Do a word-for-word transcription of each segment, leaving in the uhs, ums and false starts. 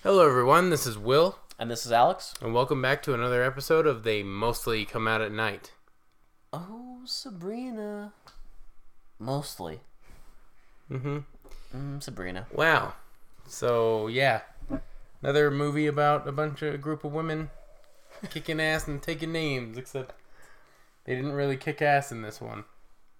Hello everyone, this is Will, And this is Alex. and welcome back to another episode of They Mostly Come Out at Night. Oh, Sabrina. Mostly. Mm-hmm. Mm, Sabrina. Wow. So, yeah. Another movie about a bunch of a group of women kicking ass and taking names, except they didn't really kick ass in this one.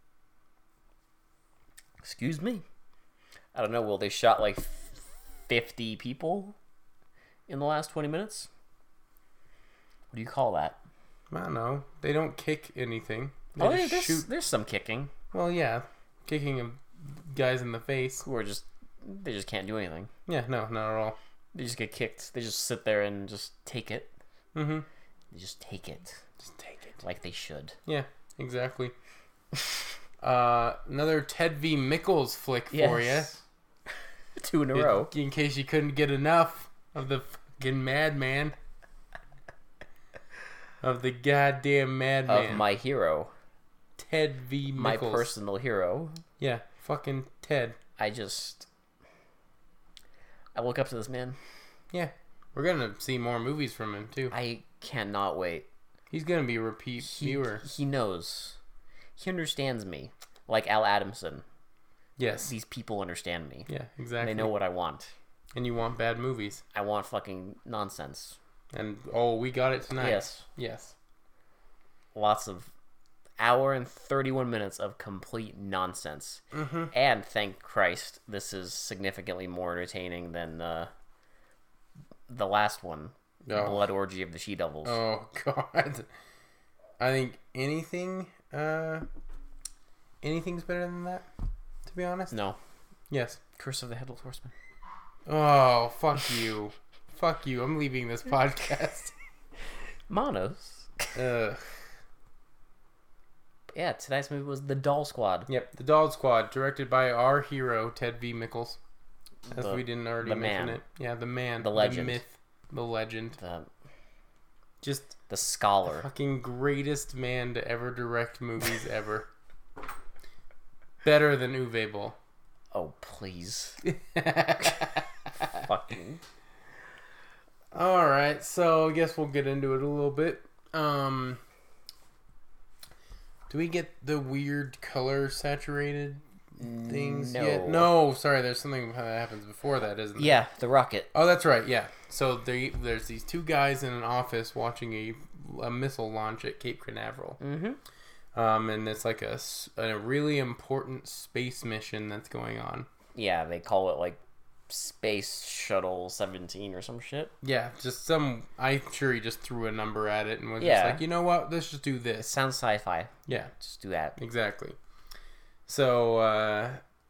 Excuse me. I don't know, Will, they shot like fifty people in the last twenty minutes? What do you call that? I don't know. They don't kick anything. They Oh, just yeah, there's, shoot. there's some kicking. Well, yeah. Kicking a- guys in the face. Who are just, they just can't do anything. Yeah, no, not at all. They just get kicked. They just sit there and just take it. Mm-hmm. They just take it. Just take it. Like they should. Yeah, exactly. uh, another Ted V. Mickles flick for you. Yes. Two in a In, row. in case you couldn't get enough of the fucking madman. Of the goddamn madman. Of my hero. Ted V. Mickles. My personal hero. Yeah, fucking Ted. I just... I look up to this man. Yeah, we're gonna see more movies from him, too. I cannot wait. He's gonna be a repeat He, viewer. he knows. He understands me. Like Al Adamson. Yes. These people understand me. Yeah, exactly. They know what I want. And you want bad movies. I want fucking nonsense. And, oh, we got it tonight. Yes. Yes. Lots of hour and thirty-one minutes of complete nonsense. Mm-hmm. And thank Christ, this is significantly more entertaining than uh, the last one. Oh. Blood Orgy of the She-Devils. Oh, God. I think anything, uh, anything's better than that, to be honest. No. Yes. Curse of the Headless Horseman. Oh, fuck you. Fuck you. I'm leaving this podcast. Monos. Ugh. Yeah, tonight's movie was The Doll Squad. Yep, The Doll Squad, directed by our hero, Ted V. Mickles. As The- we didn't already the mention man. it. Yeah, the man. The legend. The myth. The legend. The, Just the scholar. fucking greatest man to ever direct movies ever. Better than Uwe Boll. Oh, please. Fucking. Alright, so I guess we'll get into it a little bit. Um, do we get the weird color saturated things No. yet? No, sorry, there's something that happens before that, isn't there? Yeah, the rocket. Oh, that's right, yeah. So there, there's these two guys in an office watching a, a missile launch at Cape Canaveral. Mm-hmm. Um, and it's like a, s- a really important space mission that's going on. Yeah, they call it like Space Shuttle seventeen or some shit. Yeah, just some, I'm sure he just threw a number at it and was Yeah. just like, you know what, let's just do It this. sounds sci-fi. Yeah. Just do that. Exactly. So, uh,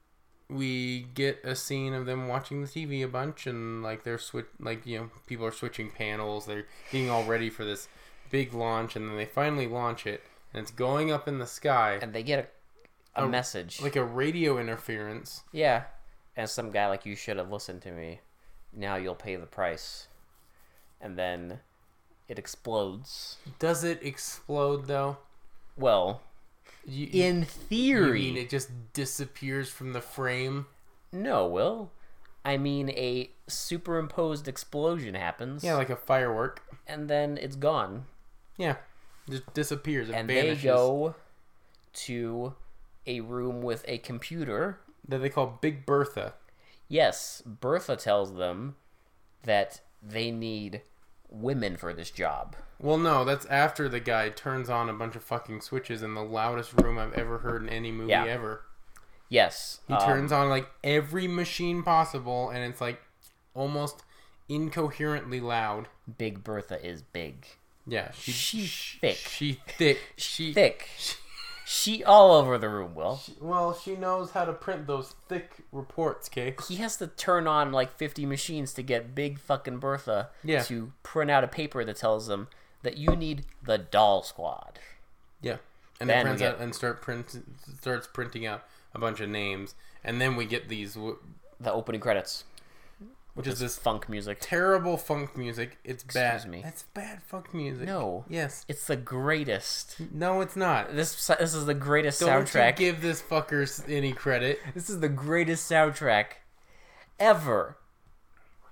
we get a scene of them watching the T V a bunch, and like they're switch, like you know, people are switching panels. They're getting all ready for this big launch, and then they finally launch it, and it's going up in the sky, And they get a, a A- message. like a radio interference. Yeah. And some guy like, you should have listened to me. Now you'll pay the price. And then it explodes. Does it explode though? Well, You, in you theory. mean it just disappears from the frame? No, Will. I mean, a superimposed explosion happens. Yeah, like a firework. And then it's gone. Yeah, just disappears. It And vanishes. they go to a room with a computer. That they call Big Bertha. Yes, Bertha tells them that they need women for this job. Well, no, that's after the guy turns on a bunch of fucking switches in the loudest room I've ever heard in any movie Yeah. ever. Yes. He um, turns on like every machine possible, and it's like almost incoherently loud. Big Bertha is big. Yeah, she, She's she- thick. She thick. She Thick. She all over the room, Will. Well, she knows how to print those thick reports, Kay. He has to turn on like fifty machines to get big fucking Bertha Yeah. to print out a paper that tells them that you need the doll squad. Yeah, and Then it we prints get- out and start print starts printing out a bunch of names, and then we get these, wh- The opening credits. which is this Funk music. terrible funk music. It's bad. Excuse me. It's bad funk music. No. Yes. It's the greatest. No, it's not. This this is the greatest Don't soundtrack. you give this fucker any credit. This is the greatest soundtrack ever.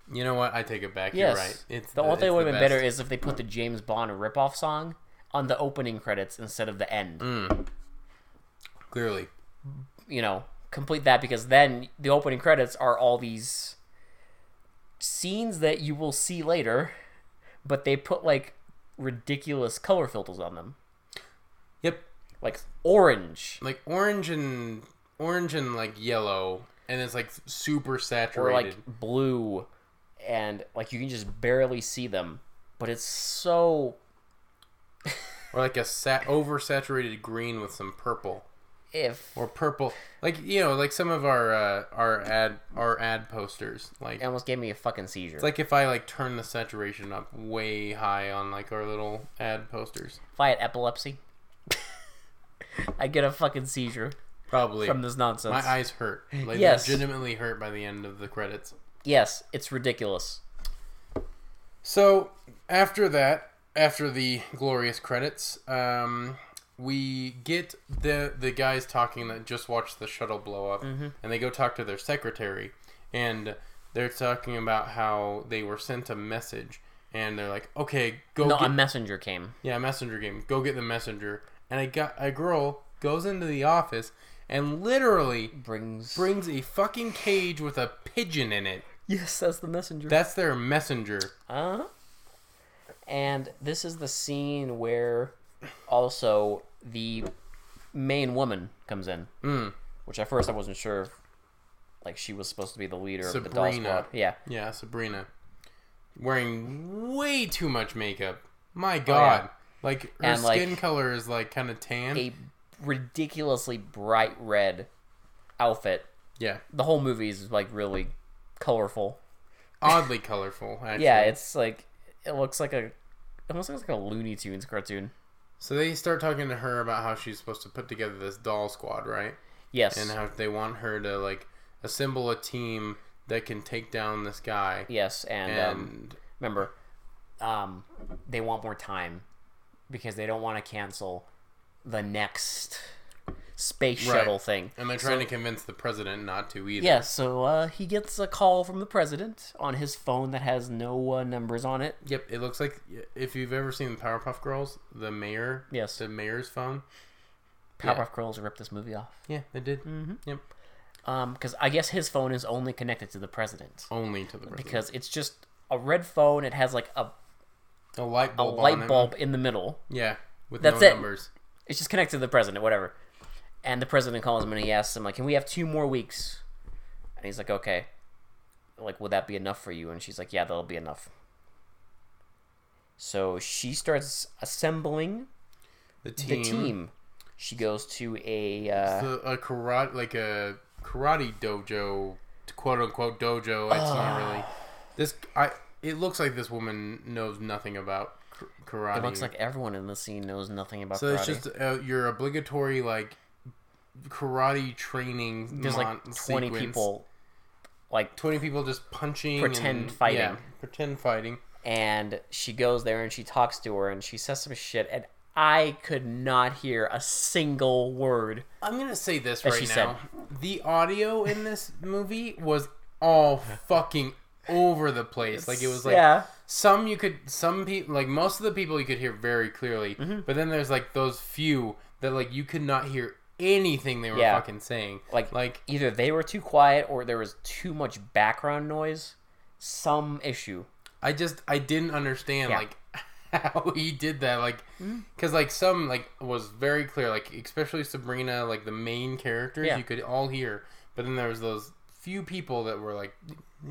You know what? I take it back. Yes. You're right. It's the the, only thing it's would have the been better best. is if they put the James Bond ripoff song on the opening credits instead of the end. Mm. Clearly. You know, complete that, because then the opening credits are all these scenes that you will see later, but they put like ridiculous color filters on them. Yep. Like orange. Like orange and orange and like yellow, and it's like super Or saturated. like blue, and like you can just barely see them, but it's so Or like a sat oversaturated green with some purple. if Or purple, like you know, like some of our uh, our ad our ad posters. Like it almost gave me a fucking seizure. it's like if I like turn the saturation up way high on like our little ad posters. If I had epilepsy, I get a fucking seizure Probably from this nonsense. my eyes hurt. Like Yes. legitimately hurt by the end of the credits. Yes, it's ridiculous. So after that, after the glorious credits, um, we get the the guys talking that just watched the shuttle blow up, Mm-hmm. and they go talk to their secretary, and they're talking about how they were sent a message, and they're like, "Okay, go No, get a messenger came. yeah, a messenger game. Go get the messenger." And I got a girl goes into the office and literally Brings brings a fucking cage with a pigeon in it. Yes, that's the messenger. That's their messenger. Uh-huh. And this is the scene where also the main woman comes in, Mm. which at first I wasn't sure if, like, she was supposed to be the leader of the doll Sabrina. squad. Yeah. Yeah, Sabrina. Wearing way too much makeup. My God. Oh, yeah. Like, her And, like, skin color is, like, kind of tan. A ridiculously bright red outfit. Yeah. The whole movie is, like, really colorful. Oddly colorful, actually. Yeah, it's like, it looks like a, it almost looks like a Looney Tunes cartoon. So they start talking to her about how she's supposed to put together this doll squad, right? Yes. And how they want her to, like, assemble a team that can take down this guy. Yes, and, And, um, remember, um, they want more time because they don't want to cancel the next space Right. shuttle thing. and they're trying So- to convince the president not to either. Yeah, so uh, he gets a call from the president on his phone that has no uh, numbers on it. Yep, it looks like, if you've ever seen the Powerpuff Girls, the mayor, Yes. the mayor's phone. Powerpuff Girls ripped this movie off. Yeah, they did. Mm-hmm. Yep. Um, because I guess his phone is only connected to the president. Only to the president. Because it's just a red phone. It has like a, a light a bulb on light it. bulb in the middle. Yeah, with That's no it. numbers. It's just connected to the president, whatever. And the president calls him and he asks him, like, can we have two more weeks? And he's like, okay. Like, would that be enough for you? And she's like, yeah, that'll be enough. So she starts assembling The team. the team. She goes to a... Uh, The, a karate, like a karate dojo, quote unquote dojo. It's not really. This I. It looks like this woman knows nothing about k- karate. it looks like everyone in the scene knows nothing about so. karate. It's just uh, your obligatory like karate training. There's mon- like twenty sequence. people, like, Twenty people just punching. Pretend and, fighting. Yeah, pretend fighting. and she goes there and she talks to her and she says some shit and I could not hear a single word. I'm gonna say this As right she now: the audio in this movie was all fucking over the place. Like it was like yeah. some you could, some people, like most of the people you could hear very clearly, Mm-hmm. but then there's like those few that like you could not hear anything they were Yeah. fucking saying. Like, Like either they were too quiet or there was too much background noise. Some issue. I just I didn't understand Yeah. like how he did that. Like because like some like was very clear. Like especially Sabrina, like the main characters, Yeah. you could all hear. But then there was those few people that were like,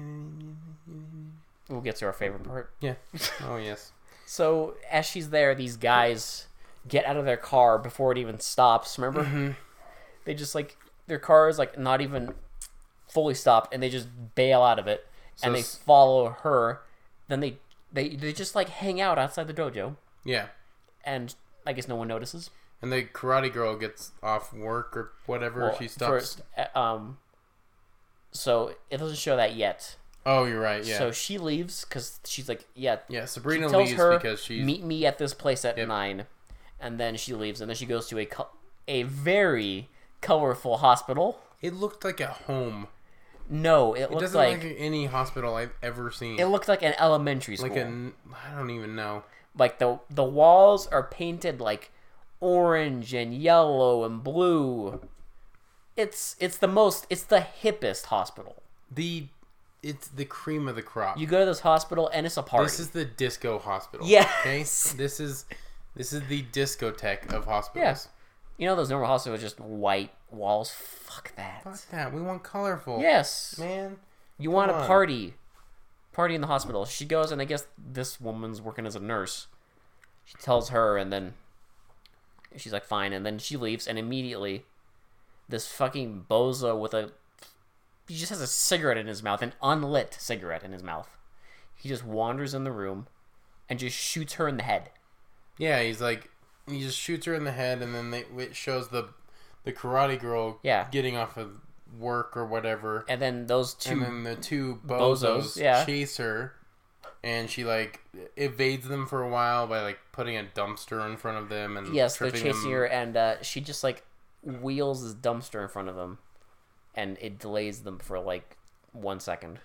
We'll get to our favorite part. yeah, oh yes. So, as she's there, these guys get out of their car before it even stops. Remember? Mm-hmm. They just, like, their car is, like, not even fully stopped, and they just bail out of it. So and they s- follow her. Then they, they, they just, like, hang out outside the dojo. Yeah. And I guess no one notices. And the karate girl gets off work or whatever. Well, she stops. First, uh, um, so, it doesn't show that yet. Oh, you're right. Yeah. So, she leaves because she's like, yeah, yeah. she Sabrina tells leaves her, because she's meet me at this place at Yep. nine, and then she leaves, and then she goes to a co- a very colorful hospital. It looked like a home. No, it It looked doesn't like look like any hospital I've ever seen. it looked like an elementary school. like a, I don't even know. Like the the walls are painted like orange and yellow and blue. It's it's the most it's the hippest hospital. The it's the cream of the crop. You go to this hospital and it's a party. This is the disco hospital. Yes. Okay. This is this is the discotheque of hospitals. You know those normal hospitals with just white walls? Fuck that. Fuck that. We want colorful. Yes. Man. You want Come a on. party. Party in the hospital. She goes and I guess this woman's working as a nurse. She tells her and then she's like fine and then she leaves and immediately this fucking bozo with a he just has a cigarette in his mouth, an unlit cigarette in his mouth. He just wanders in the room and just shoots her in the head. Yeah, he's like he just shoots her in the head and then they, it shows the the karate girl Yeah. getting off of work or whatever. And then those two And then the two bozos, Bozos, yeah. chase her, and she like evades them for a while by like putting a dumpster in front of them and yes, they're tripping chasing them. her and uh, she just like wheels this dumpster in front of them and it delays them for like one second.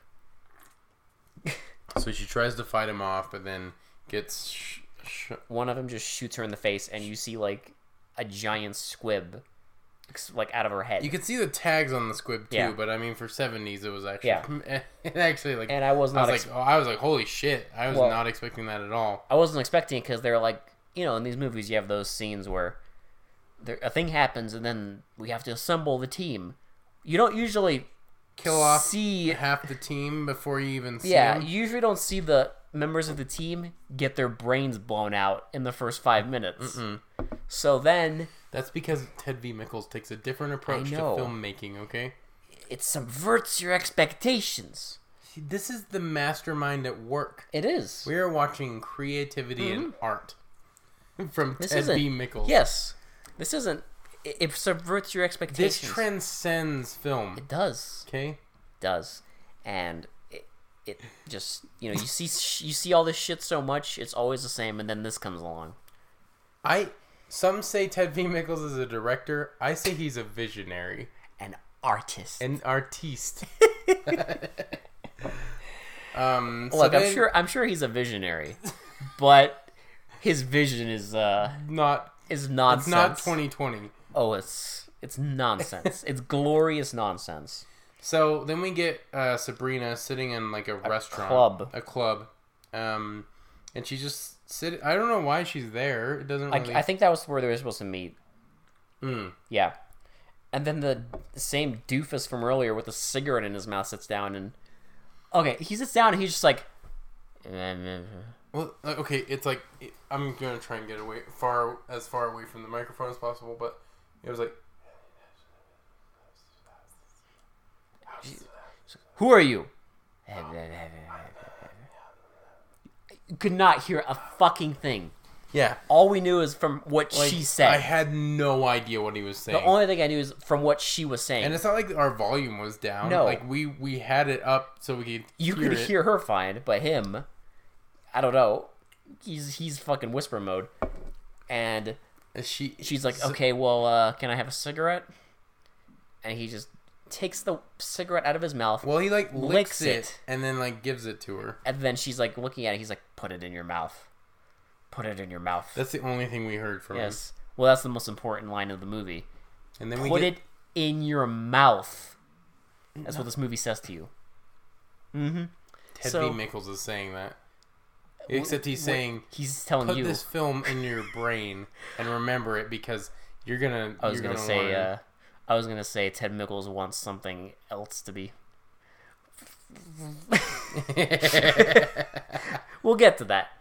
So she tries to fight him off, but then gets sh- sh- One of them just shoots her in the face and you see like a giant squib like out of her head. You could see the tags on the squib too, Yeah. but I mean for seventies it was actually Yeah. it actually like and I was I not was ex- like oh, I was like holy shit. I was Well- not expecting that at all. I wasn't expecting it because they're like, you know, in these movies you have those scenes where there, a thing happens and then we have to assemble the team. You don't usually Kill off see half the team before you even see yeah, them. you usually don't see the members of the team get their brains blown out in the first five minutes. Mm-mm. So then That's because Ted V. Mickles takes a different approach to know. filmmaking, okay? it subverts your expectations. See, this is the mastermind at work. It is. We are watching creativity and art from Mm-hmm. This Ted isn't V. Mickles. Yes. This isn't it, it subverts your This expectations. transcends film, it does. okay? does, and it, it just you know you see you see all this shit so much it's always the same, and then this comes along. I some say Ted V. Mickles is a director. I say he's a visionary, An artist. an artiste. um, so Look, I'm then- sure I'm sure he's a visionary, but his vision is uh not. is It's nonsense. not twenty twenty. Oh, it's it's nonsense. It's glorious nonsense. So then we get uh, Sabrina sitting in like a, restaurant, club. a club, um, and she just sit. I don't know why she's there. It doesn't I, really. I think that was where they were supposed to meet. Mm. Yeah, and then the same doofus from earlier with a cigarette in his mouth sits down and okay, he sits down and he's just like. Well, uh, okay, it's like I'm gonna try and get away far as far away from the microphone as possible, but it was like, Who are you? You could not hear a fucking thing. yeah, All we knew is from what like, she said. I had no idea what he was saying. The only thing I knew is from what she was saying. And it's not like our volume was down. No. Like we we had it up so we could you hear could it. hear her fine, but him, I don't know. He's he's fucking whisper mode, and And she she's like, so- "Okay, well, uh, can I have a cigarette?" And he just takes the cigarette out of his mouth, Well, he like licks, licks it, it. and then like gives it to her. and then she's like looking at it. He's like, "Put it in your mouth. Put it in your mouth." That's the only thing we heard from him. Yes. Well, that's the most important line of the movie. And then we Put get it in your mouth. That's what this movie says to you. Mm-hmm. Ted so- V. Mickles is saying that. Except he's saying, He's telling put you. this film in your brain and remember it because you're gonna. I was you're gonna, gonna say. learn. Uh, I was gonna say Ted Mickles wants something else to be. We'll get to that.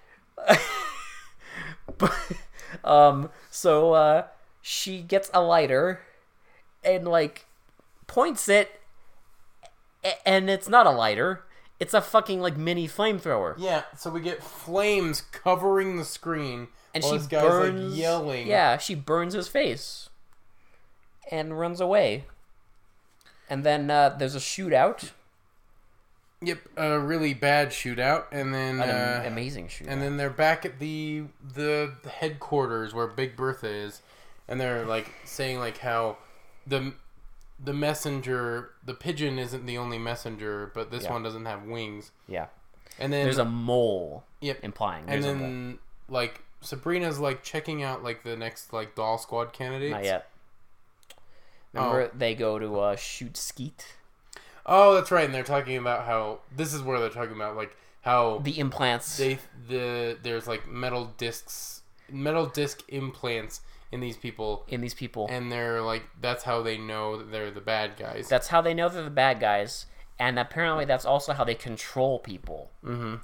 but, um. So uh, she gets a lighter, and like points it, a- and it's not a lighter. It's a fucking like mini flamethrower. Yeah, so we get flames covering the screen, And while she this guy's burns. like yelling. Yeah, she burns his face, and runs away. And then uh, there's a shootout, Yep, a really bad shootout, and then an uh, am- amazing shootout. and then they're back at the the headquarters where Big Bertha is, and they're like saying like how the the messenger, the pigeon isn't the only messenger, but this Yeah. one doesn't have wings. Yeah. And then There's a mole yep. implying. And There's a then mole. like Sabrina's like checking out like the next like doll squad candidates. Not yet. Remember, Oh. they go to uh, shoot skeet. Oh, that's right. And they're talking about how this is where they're talking about like how The implants. they the there's like metal discs, metal disc implants in these people, in these people. and they're like that's how they know that they're the bad guys. That's how they know they're the bad guys, and apparently that's also how they control people. Mm-hmm.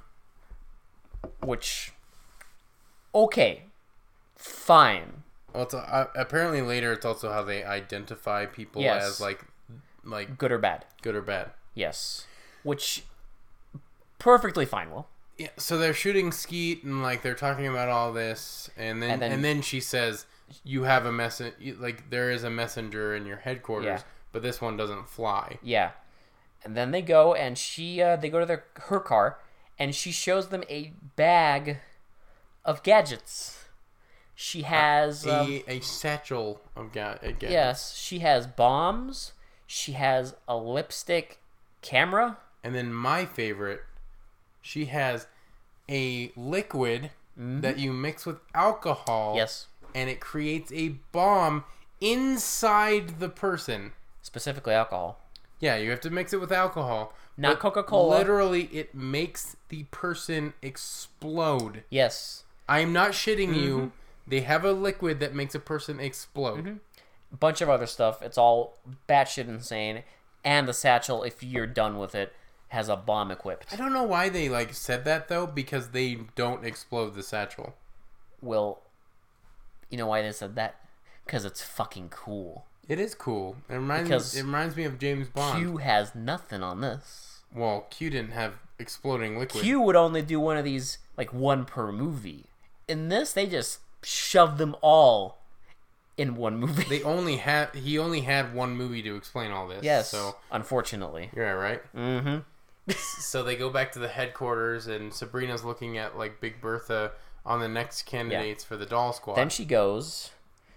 Which, okay, fine. Well, it's, uh, apparently later it's also how they identify people Yes. as like like Good or bad. good or bad. Yes. Which, perfectly fine, Will. Yeah, so they're shooting skeet and like they're talking about all this, and then And and then- then, she says, "You have a mess like there is a messenger in your headquarters, Yeah. but this one doesn't fly." Yeah. And then they go, and she, uh, they go to their her car, and she shows them a bag of gadgets. She has... A, um, a satchel of ga- uh, gadgets. yes, she has bombs. She has a lipstick camera. And then my favorite, she has a liquid that you mix with alcohol. Yes. And it creates a bomb inside the person. Specifically alcohol. Yeah, you have to mix it with alcohol. Not but Coca-Cola. Literally, it makes the person explode. Yes. I'm not shitting Mm-hmm. you. They have a liquid that makes a person explode. Mm-hmm. Bunch of other stuff. It's all batshit insane. And the satchel, if you're done with it, has a bomb equipped. I don't know why they like said that though, because they don't explode the satchel. Will, you know why they said that? Because it's fucking cool. It is cool. It reminds Because it reminds me of James Bond. Q has nothing on this. Well, Q didn't have exploding liquid. Q would only do one of these, like one per movie. In this, they just shove them all in one movie. They only had he only had one movie to explain all this. Yes, So unfortunately. you're right. Mm-hmm. So they go back to the headquarters, and Sabrina's looking at like Big Bertha on the next candidates for the doll squad. Then she goes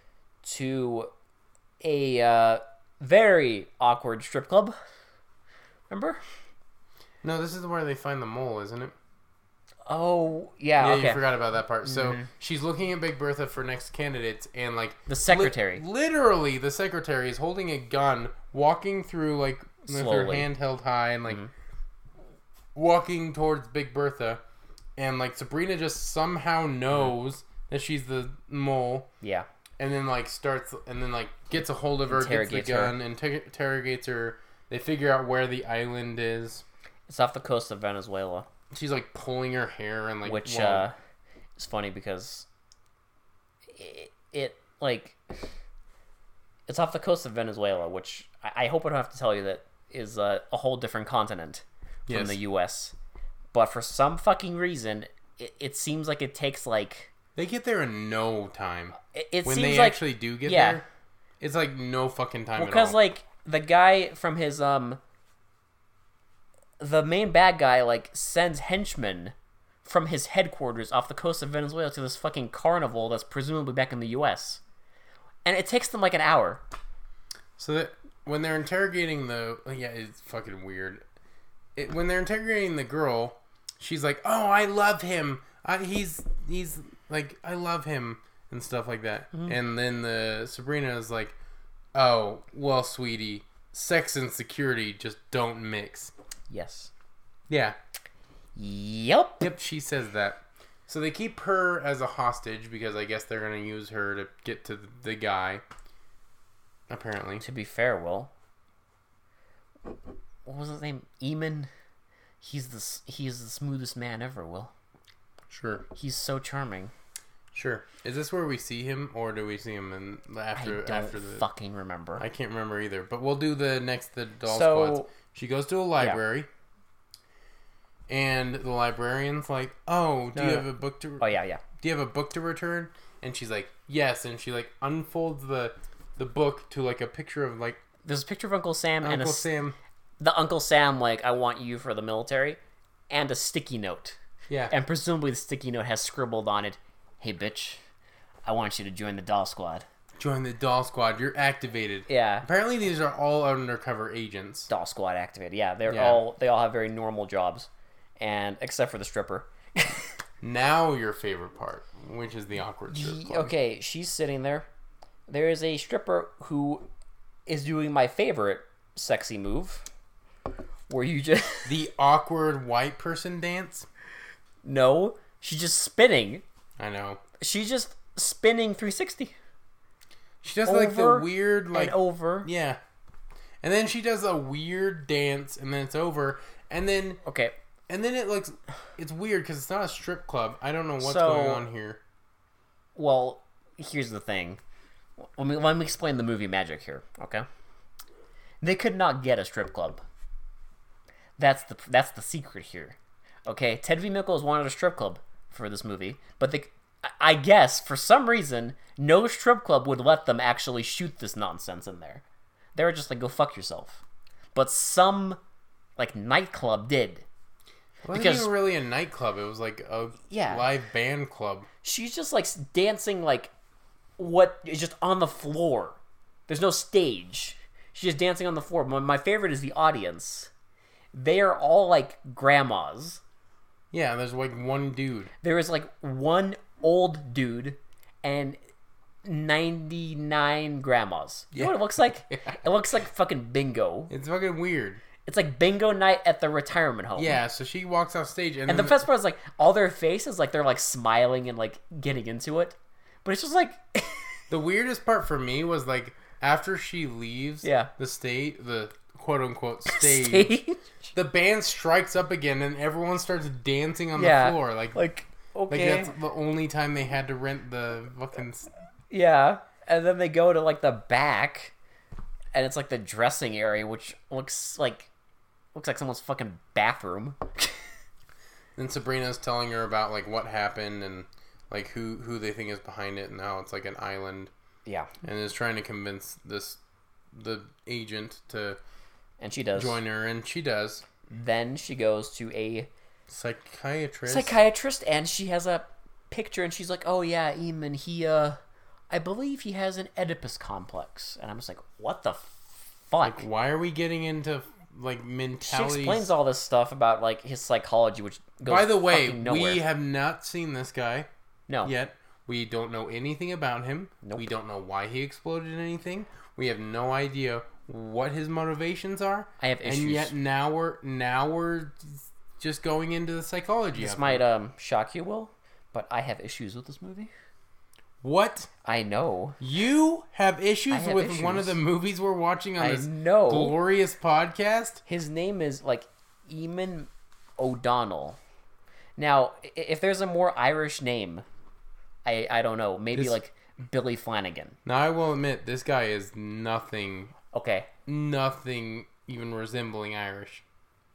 to a uh, very awkward strip club. Remember? No, this is where they find the mole, isn't it? Oh, yeah, Yeah, okay. you forgot about that part. So she's looking at Big Bertha for next candidates, and like The secretary. li- literally, the secretary is holding a gun, walking through like with her Slowly. hand held high, and like walking towards Big Bertha, and like Sabrina just somehow knows that she's the mole, Yeah. and then like starts, and then like gets a hold of her, gets the Interrogates her. gun, and inter- interrogates her. They figure out where the island is. It's off the coast of Venezuela. She's like pulling her hair and like Which well, uh, is funny because it, it, like, it's off the coast of Venezuela, which I, I hope I don't have to tell you that is uh, a whole different continent from Yes. the U S. But for some fucking reason, it, it seems like it takes, like, they get there in no time. it, it When seems they like, actually do get yeah. there, it's like no fucking time well, at all. because, like, the guy from his, um, the main bad guy, like, sends henchmen from his headquarters off the coast of Venezuela to this fucking carnival that's presumably back in the U S. And it takes them, like, an hour. So that when they're interrogating the yeah, it's fucking weird. It, when they're interrogating the girl, she's like, "Oh, I love him. I, he's he's like I love him and stuff like that." Mm-hmm. And then the Sabrina is like, "Oh, well, sweetie, sex and security just don't mix." Yes. Yeah. Yep. Yep, she says that. So they keep her as a hostage because I guess they're going to use her to get to the, the guy. Apparently. To be fair, Will. What was his name? Eamon? He's the, s- he's the smoothest man ever, Will. Sure. He's so charming. Sure. Is this where we see him, or do we see him in after I don't after the? fucking remember. I can't remember either. But we'll do the next the doll So- squads. She goes to a library, and the librarian's like, "Oh, do No, you no. have a book to? Oh, yeah, yeah. Do you have a book to return?" And she's like, "Yes." And she like unfolds the the book to like a picture of like There's a picture of Uncle Sam and a, Uncle s- Sam. the Uncle Sam, like, I want you for the military, and a sticky note. Yeah. And presumably the sticky note has scribbled on it, "Hey, bitch, I want you to join the doll squad." Join the Doll Squad. You're activated. Yeah. Apparently, these are all undercover agents. Doll Squad activated. Yeah, they're Yeah. all they all have very normal jobs, and except for the stripper. Now your favorite part, which is the awkward strip club. Okay, she's sitting there. There is a stripper who is doing my favorite sexy move, where you just The awkward white person dance. no, she's just spinning. I know. She's just spinning three sixty. She does like the Over weird like and over. yeah, and then she does a weird dance, and then it's over, and then Okay, and then it looks it's weird because it's not a strip club. I don't know what's So- going on here. well, here's the thing. Let me let me explain the movie magic here. Okay, they could not get a strip club. That's the that's the secret here. Okay, Ted V. Mikkel's wanted a strip club for this movie, but they, I guess for some reason, no strip club would let them actually shoot this nonsense in there. They were just like, "Go fuck yourself." But some like nightclub did. It wasn't Because- even really a nightclub. It was like a Yeah. live band club. She's just like dancing like what is just on the floor. There's no stage. She's just dancing on the floor. My, my favorite is the audience. They are all like grandmas. Yeah, there's like one dude. There is like one old dude and ninety-nine grandmas. You know what it looks like? It looks like fucking bingo. It's fucking weird. It's like bingo night at the retirement home. Yeah, so she walks off stage, and, And the then best part is like all their faces, like they're like smiling and like getting into it. But it's just like the weirdest part for me was like after she leaves Yeah. the state, the quote unquote stage, stage. the band strikes up again, and everyone starts dancing on Yeah. the floor. Like, like, Like okay. that's the only time they had to rent the fucking. s- Yeah, and then they go to like the back, and it's like the dressing area, which looks like looks like someone's fucking bathroom. And Sabrina's telling her about like what happened and like who who they think is behind it, and how it's like an island, Yeah, and is trying to convince this the agent to and she does. join her, and she does. Then she goes to a Psychiatrist. psychiatrist, and she has a picture, and she's like, "Oh yeah, Eamon, he uh, I believe he has an Oedipus complex." And I'm just like, "What the fuck?" Why are we getting into like She mentalities? explains all this stuff about like his psychology, which goes By the way, fucking nowhere. we have not seen this guy no yet. We don't know anything about him. Nope. We don't know why he exploded anything. We have no idea what his motivations are. I have issues. And yet now we're now we're just going into the psychology This of might it. um shock you, Will, but I have issues with this movie. What? I know. You have issues have with issues. one of the movies we're watching on I this know. glorious podcast? His name is like Eamon O'Donnell. Now, i- if there's a more Irish name, I I don't know. Maybe This- like Billy Flanagan. Now I will admit this guy is nothing Okay, nothing even resembling Irish.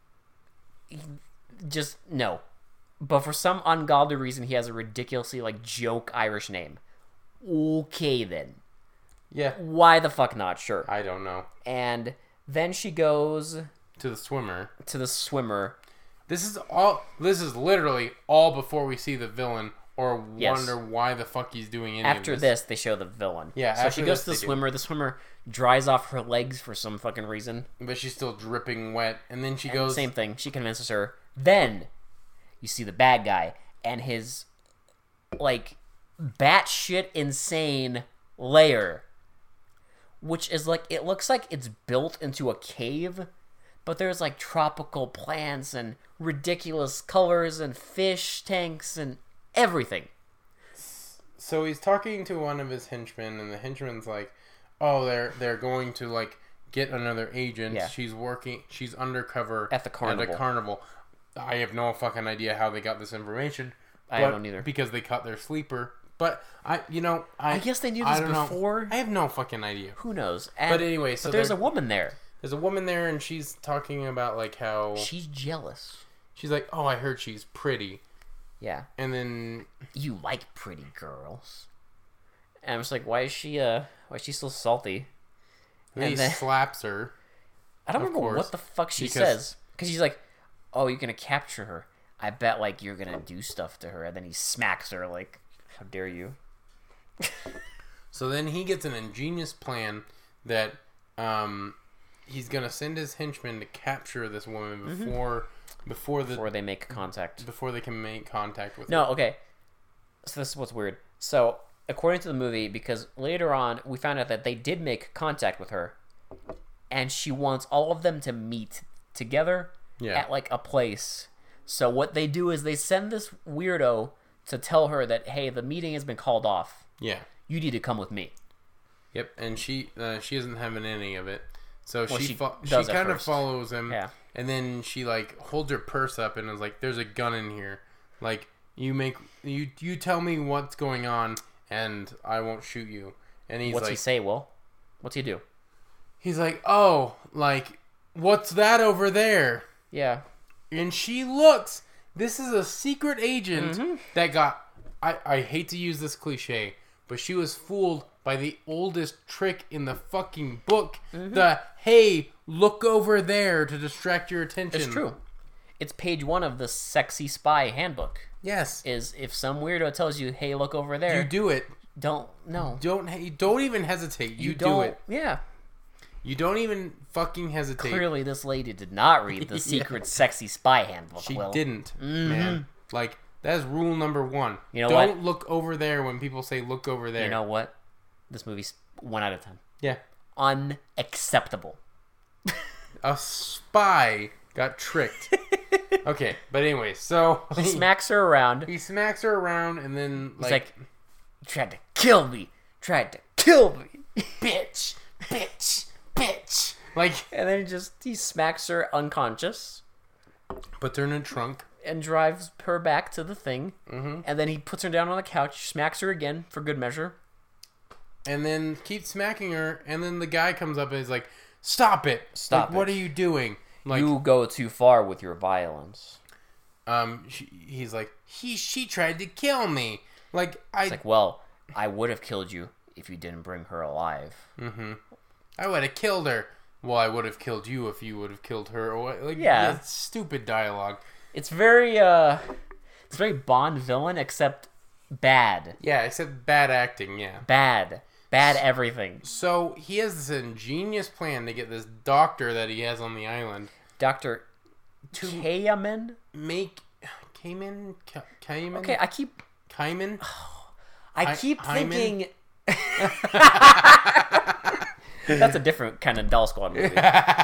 just no. But for some ungodly reason, he has a ridiculously like joke Irish name. Okay, then. Yeah. Why the fuck not? Sure. I don't know. And then she goes To the swimmer. to the swimmer. This is all. This is literally all before we see the villain or Yes. wonder why the fuck he's doing any After of this, they show the villain. Yeah, So after she goes this to the they do. swimmer. The swimmer dries off her legs for some fucking reason. But she's still dripping wet, and then she And goes. same thing. She convinces her. Then you see the bad guy and his like batshit insane lair, which is like it looks like it's built into a cave, but there's like tropical plants and ridiculous colors and fish tanks and everything. So he's talking to one of his henchmen, and the henchman's like, "Oh, they're they're going to like get another agent. Yeah. She's working. She's undercover At the carnival. At a carnival. I have no fucking idea how they got this information. I but- don't either. Because they cut their sleeper. But I, you know, I, I guess they knew I this don't know. before. I have no fucking idea. Who knows? And, But anyway, so but there's a they're- woman there. There's a woman there, and she's talking about like how She's jealous. she's like, "Oh, I heard she's pretty," Yeah. and then You like pretty girls. And I'm just like, why is she uh why is she so salty? he And then- slaps her. I don't Of remember course. what the fuck she Because- says. Because she's like, oh, you're gonna capture her. I bet like you're gonna do stuff to her, and then he smacks her like, how dare you? So then he gets an ingenious plan that um, he's gonna send his henchmen to capture this woman before mm-hmm. before the before they make contact before they can make contact with no her. Okay, so this is what's weird. So according to the movie, because later on we found out that they did make contact with her, and she wants all of them to meet together yeah. at like a place. So what they do is they send this weirdo to tell her that, hey, the meeting has been called off. Yeah. You need to come with me. Yep, and she uh, she isn't having any of it. So well, she she, fo- she kind of follows him. Yeah. And then she like holds her purse up and is like, "There's a gun in here. Like you make you you tell me what's going on and I won't shoot you." And he's What's like, he say, Will? What's he do? He's like, "Oh, like what's that over there?" Yeah. And she looks. This is a secret agent mm-hmm. that got. I, I hate to use this cliche, but she was fooled by the oldest trick in the fucking book. Mm-hmm. The, hey, look over there to distract your attention. It's true. It's page one of the Sexy Spy Handbook. Yes. Is if some weirdo tells you, hey, look over there. You do it. Don't, no. Don't, don't even hesitate. You, you do it. Yeah. You don't even fucking hesitate. Clearly, this lady did not read the secret yeah. Sexy Spy Handbook. She Will. didn't, mm-hmm. man. Like, that is rule number one. You know don't what? look over there when people say look over there. You know what? This movie's one out of ten. Yeah. Unacceptable. A spy got tricked. Okay, but anyway, so... He smacks her around. He smacks her around and then, like... He's like, you tried to kill me. Tried to kill me. Bitch. Bitch. Bitch. Like... And then he just, he smacks her unconscious. Puts her in a trunk. And drives her back to the thing. Mm-hmm. And then he puts her down on the couch, smacks her again for good measure. And then keeps smacking her, and then the guy comes up and is like, "Stop it! Stop like, it! What are you doing? Like, you go too far with your violence." Um, she, he's like, "He, she tried to kill me." Like I, it's like, well, I would have killed you if you didn't bring her alive. Mm-hmm. I would have killed her. Well, I would have killed you if you would have killed her. Or like, yeah, yeah stupid dialogue. It's very, uh, it's very Bond villain, except bad. Yeah, except bad acting. Yeah, bad. Bad everything. So he has this ingenious plan to get this doctor that he has on the island, Doctor Kamen, make Kamen Kamen. Okay, I keep Kamen. I keep I, thinking. That's a different kind of Doll Squad movie.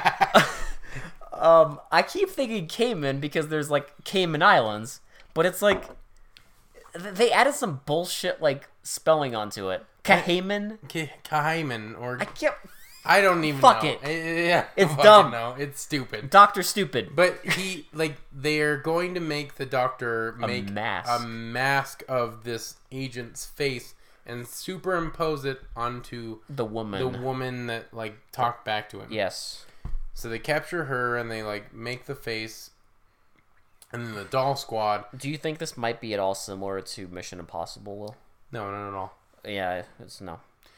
um, I keep thinking Cayman because there's like Cayman Islands, but it's like they added some bullshit like spelling onto it. Cayman? Cayman or I can't. I don't even fuck know. it. Yeah, it's dumb. No, it's stupid. Doctor Stupid. But he like they're going to make the doctor make a mask. a mask of this agent's face and superimpose it onto the woman. The woman that like talked back to him. Yes. So they capture her and they like make the face. And then the Doll Squad. Do you think this might be at all similar to Mission Impossible, Will? No, not at all. Yeah, it's no.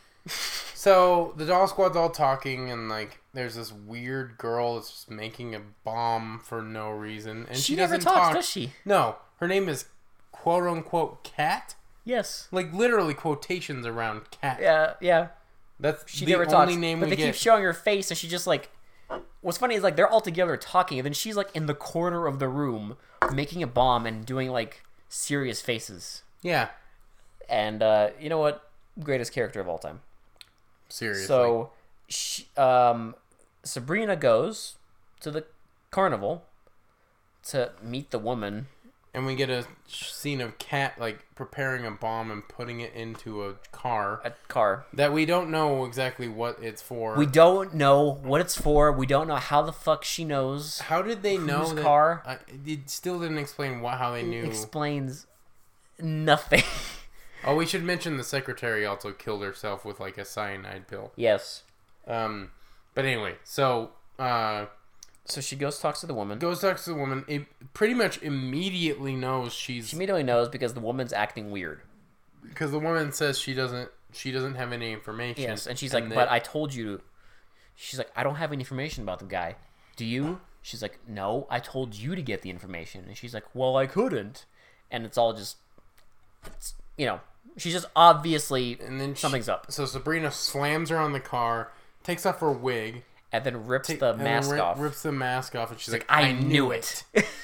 So the Doll Squad's all talking, and like, there's this weird girl that's just making a bomb for no reason, and she, she doesn't never talks, talk. Does she? No, her name is quote unquote Cat. Yes. Like literally quotations around Cat. Yeah, yeah. That's she the never only talks, name but we they get. keep showing her face, and she just like. What's funny is like they're all together talking, and then she's like in the corner of the room making a bomb and doing like serious faces. Yeah. And uh, you know what? Greatest character of all time. Seriously. So, she, um, Sabrina goes to the carnival to meet the woman. And we get a scene of Cat like preparing a bomb and putting it into a car. A car. That we don't know exactly what it's for. We don't know what it's for. We don't know how the fuck she knows. How did they know that? Car? I, it still didn't explain what, how they knew. It explains nothing. Oh, we should mention the secretary also killed herself with like a cyanide pill. Yes. Um, but anyway, so uh, so she goes talks to the woman. Goes talks to the woman. It pretty much immediately knows she's. She immediately knows because the woman's acting weird. Because the woman says she doesn't. She doesn't have any information. Yes, and she's and like, they, "But I told you." She's like, "I don't have any information about the guy. Do you?" She's like, "No, I told you to get the information." And she's like, "Well, I couldn't." And it's all just. It's, you know, she's just obviously And then she- something's up, So Sabrina slams her on the car, takes off her wig, and then rips ta- the and then mask ri- off. rips the mask off, and she's like, I knew it.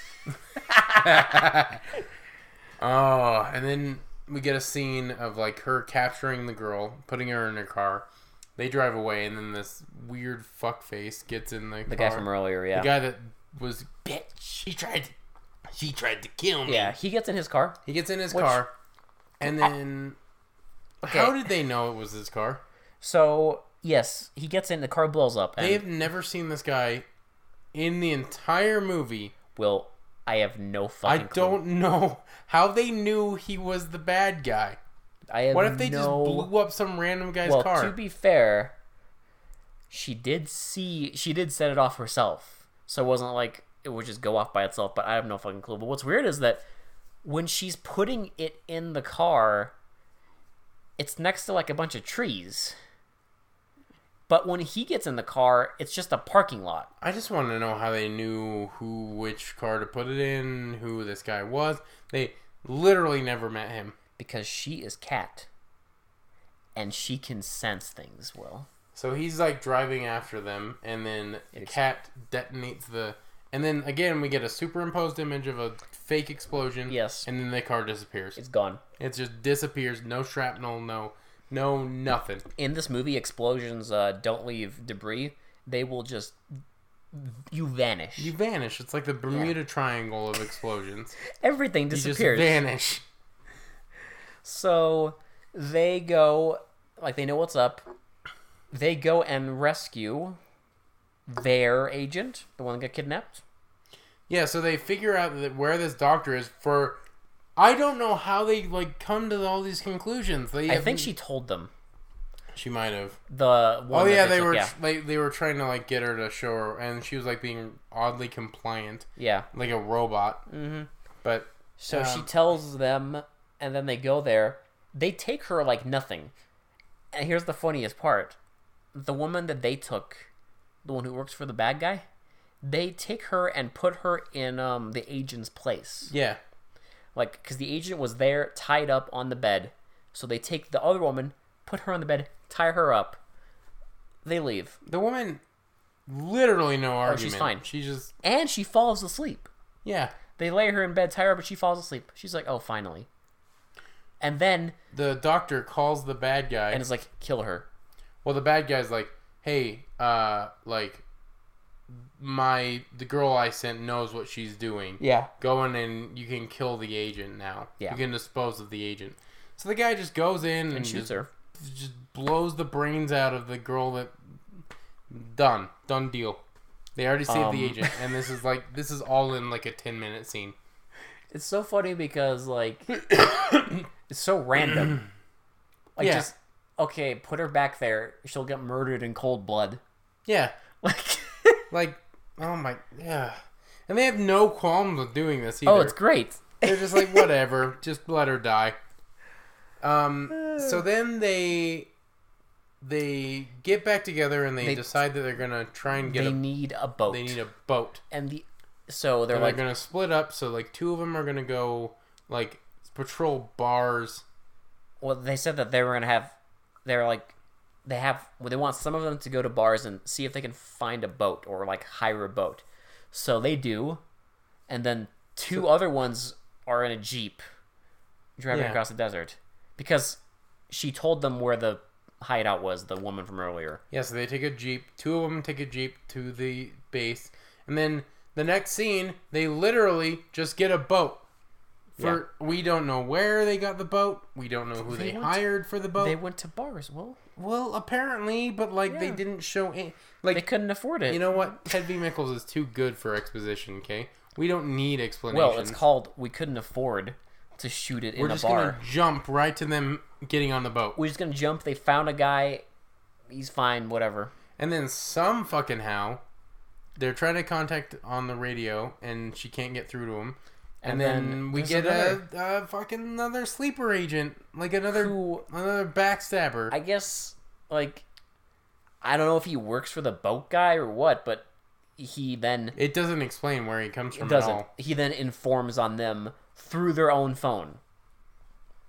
Oh, and then we get a scene of like her capturing the girl, putting her in her car. They drive away, and then this weird fuckface gets in the, The car. guy from earlier, yeah. The guy that was bitch. She tried. To, she tried to kill me. Yeah, he gets in his car. He gets in his Which- car, and then Okay. how did they know it was his car? So, yes, he gets in, the car blows up. And They have never seen this guy in the entire movie. Will, I have no I fucking clue. don't know how they knew he was the bad guy. I have What if they no... just blew up some random guy's well, car? to be fair, she did see... She did set it off herself. So it wasn't like it would just go off by itself, but I have no fucking clue. But what's weird is that when she's putting it in the car, it's next to like a bunch of trees. But when he gets in the car, it's just a parking lot. I just want to know how they knew who, which car to put it in, who this guy was. They literally never met him. Because she is Cat. And she can sense things, Will. So he's like driving after them, and then the It's- cat detonates the. And then again, we get a superimposed image of a fake explosion. Yes. And then the car disappears. It's gone. It just disappears. No shrapnel. No, no nothing. In this movie, explosions uh, don't leave debris. They will just... You vanish. You vanish. It's like the Bermuda Triangle of explosions. Everything You just disappears. vanish. So they go, like they know what's up. They go and rescue their agent, the one that got kidnapped. Yeah, so they figure out that where this doctor is for. I don't know how they like come to all these conclusions. They I have- think she told them. She might have. The one Oh that yeah, they took- were yeah, like they were trying to like get her to show her, and she was like being oddly compliant, yeah. like a robot. Mm-hmm. But So she Um, tells them, and then they go there. They take her like nothing. And here's the funniest part: the woman that they took, the one who works for the bad guy, they take her and put her in um the agent's place. yeah, Like, because the agent was there, tied up on the bed. So they take the other woman, put her on the bed, tie her up. They leave. the woman, literally no argument. Oh, she's fine. She just And she falls asleep. yeah. They lay her in bed, tie her up, but she falls asleep. She's like, oh, finally. And then, The doctor calls the bad guy, and it's like, kill her. well, the bad guy's like, "Hey, uh, like, my the girl I sent knows what she's doing. Yeah. Go in and you can kill the agent now. Yeah. You can dispose of the agent." So the guy just goes in and, And shoots just, her. just blows the brains out of the girl. That done, done deal. They already saved Um. the agent, and this is like this is all in like a ten minute scene. It's so funny because, like, it's so random. Like, Yeah. just, okay, put her back there. She'll get murdered in cold blood. Yeah, Like, like oh my yeah, and they have no qualms with doing this either. oh, it's great. They're just like, whatever, just let her die. Um. So then they they get back together and they, They- decide that they're gonna try and get They a. need a boat. They need a boat. And the, so they're And like, they're gonna split up. So like two of them are gonna go like patrol bars. well, they said that they were gonna have, they're like, they have, well, they want some of them to go to bars and see if they can find a boat or like hire a boat. So they do, and then two other ones are in a jeep driving Yeah. across the desert because she told them where the hideout was. The woman from earlier. Yeah. So they take a jeep. Two of them take a jeep to the base, and then the next scene they literally just get a boat. For we don't know where they got the boat. We don't know who They they, went- hired for the boat. They went to bars. Well, Well, apparently, but like they Yeah. didn't show any. Like they couldn't afford it. you know what? Ted V. Mickles is too good for exposition. Okay, we don't need explanations. well, it's called we couldn't afford to shoot it We're in a just bar. gonna jump right to them getting on the boat, We're just gonna jump. They found a guy. He's fine. Whatever. and then some fucking how they're trying to contact on the radio, and she can't get through to him. And, And then, then we there's get another- a, a fucking another sleeper agent, like another Who- another backstabber. I guess like I don't know if he works for the boat guy or what, but he then it doesn't explain where he comes from at doesn't. all. He then informs on them through their own phone.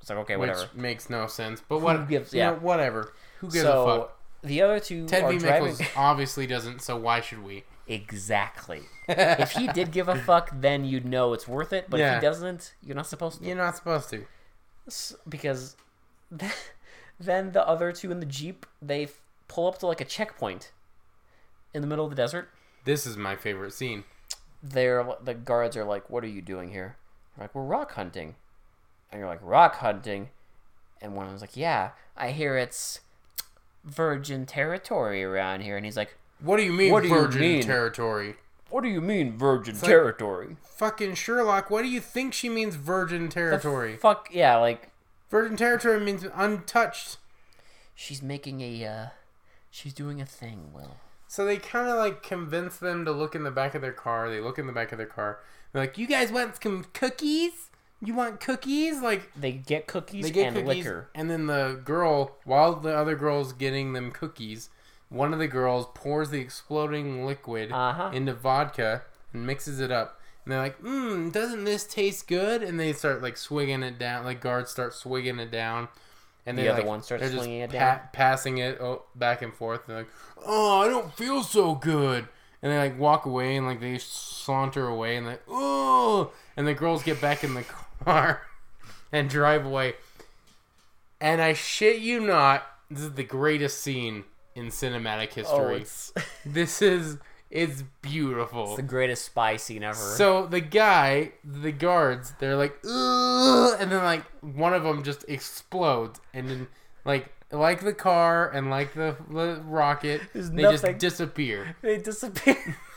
It's like, okay, which whatever. makes no sense. But what? gives- you yeah. know, whatever. Who gives So a fuck? the other two Ted are V. driving. Mickles obviously doesn't, so why should we? Exactly. If he did give a fuck, then you'd know it's worth it. But Yeah. if he doesn't, you're not supposed to. You're not supposed to. S- Because then the other two in the Jeep, they f- pull up to like a checkpoint in the middle of the desert. This is my favorite scene. They're the guards are like, "What are you doing here?" They're like, "We're rock hunting," and you're like, "Rock hunting," and one of them's like, "Yeah, I hear it's virgin territory around here," and he's like, What do you mean, What do you virgin mean? territory? "What do you mean virgin like- territory?" Fucking Sherlock, what do you think she means, virgin territory? Fuck yeah, like Virgin territory means untouched. she's making a, uh, she's doing a thing, Will. So they kind of like convince them to look in the back of their car. They look in the back of their car. They're like, "You guys want some cookies? You want cookies?" Like They get cookies they get and cookies, liquor. and then the girl, while the other girl's getting them cookies, one of the girls pours the exploding liquid Uh-huh. into vodka and mixes it up. And they're like, "Mmm, doesn't this taste good?" And they start like swigging it down. Like guards start swigging it down. And The they're, other like, one starts they're just swinging it pa- down. passing it oh, back and forth. They're like, "Oh, I don't feel so good." And they like walk away and like they saunter away and like, "Oh!" And the girls get back in the car and drive away. And I shit you not, this is the greatest scene in cinematic Oh, history. it's, This is it's beautiful. it's the greatest spy scene ever. So the guy, the guards, they're like, ugh, and then like one of them just explodes, and then like like the car and like the, the rocket, There's they nothing. just disappear. They disappear.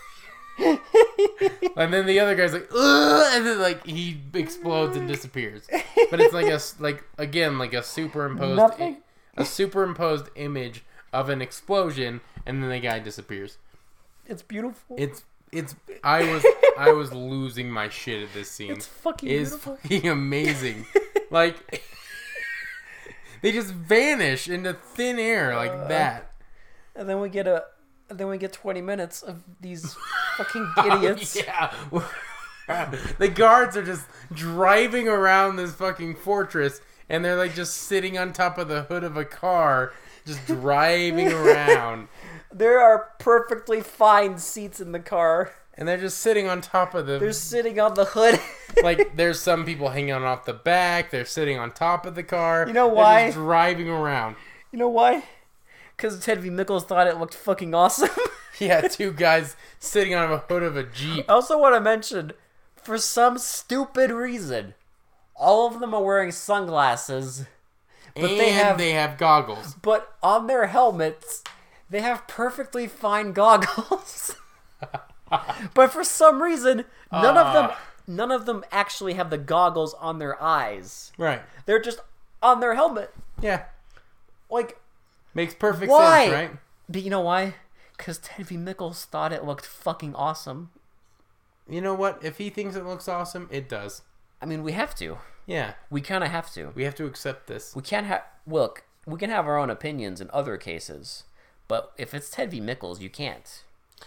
And then the other guy's like, ugh, and then like he explodes and disappears. But it's like a s- like again like a superimposed Nothing. a superimposed image of an explosion, and then the guy disappears. It's beautiful. It's it's I was I was losing my shit at this scene. It's fucking It's beautiful. fucking amazing. Like they just vanish into thin air like Uh, that. And then we get a, and then we get twenty minutes of these fucking idiots. Oh, yeah. The guards are just driving around this fucking fortress, and they're like just sitting on top of the hood of a car, just driving around. There are perfectly fine seats in the car. And they're just sitting on top of the... They're sitting on the hood. like, there's some people hanging off the back. They're sitting on top of the car. You know They're why? just driving around. You know why? Because Ted V. Mickles thought it looked fucking awesome. Yeah, two guys sitting on a hood of a Jeep. I also want to mention, for some stupid reason, all of them are wearing sunglasses, but and they have, they have goggles. but on their helmets, they have perfectly fine goggles. But for some reason, none of them, Ah. none of them actually have the goggles on their eyes. Right. They're just on their helmet. Yeah. Like, Makes perfect why? sense, right? But you know why? Because Ted V. Mickles thought it looked fucking awesome. You know what? If he thinks it looks awesome, it does. I mean, we have to. Yeah. We kind of have to. We have to accept this. We can't have... Look, we can have our own opinions in other cases. But if it's Ted V. Mickles, you can't.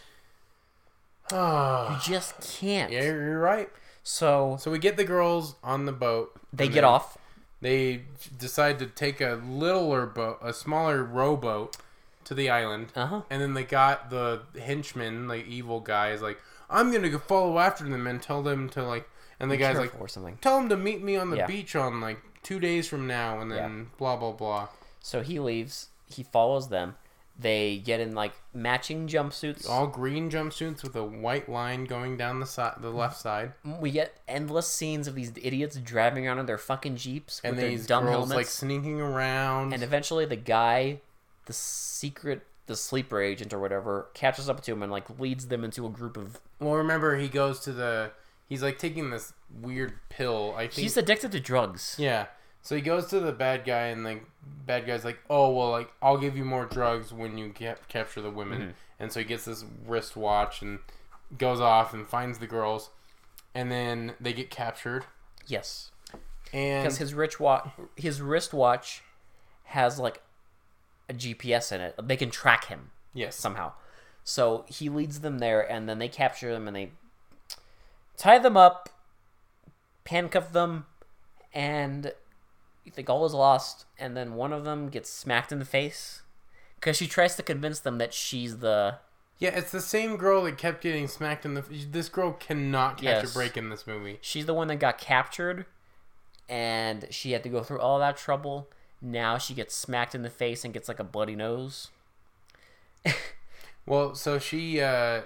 Oh. You just can't. Yeah, you're right. So, So we get the girls on the boat. they and get then off. They decide to take a littler boat, a smaller rowboat, to the island. Uh-huh. And then they got the henchman, like evil guy, is like, "I'm gonna go follow after them and tell them to like." And the Be guy's careful like, or something. "Tell them to meet me on the Yeah. beach on like two days from now," and then blah blah blah. So he leaves. He follows them. They get in, like, matching jumpsuits. All green jumpsuits with a white line going down the side, the left side, We get endless scenes of these idiots driving around in their fucking Jeeps with and their these dumb girls helmets. like sneaking around. And eventually the guy, the secret, the sleeper agent or whatever, catches up to him and, like, leads them into a group of... Well, remember, he goes to the... He's, like, taking this weird pill, I think... He's addicted to drugs. Yeah. So he goes to the bad guy, and the bad guy's like, "Oh, well, like, I'll give you more drugs when you get, capture the women." Mm-hmm. And so he gets this wristwatch and goes off and finds the girls. And then they get captured. Yes. And... Because his rich wa- his wristwatch has, like, a G P S in it. They can track him Yes. somehow. So he leads them there, and then they capture them, and they tie them up, handcuff them, and you think all is lost, and then one of them gets smacked in the face because she tries to convince them that she's the. Yeah, it's the same girl that kept getting smacked in the. This girl cannot catch Yes. a break in this movie. She's the one that got captured, and she had to go through all that trouble. Now she gets smacked in the face and gets like a bloody nose. Well, so she uh,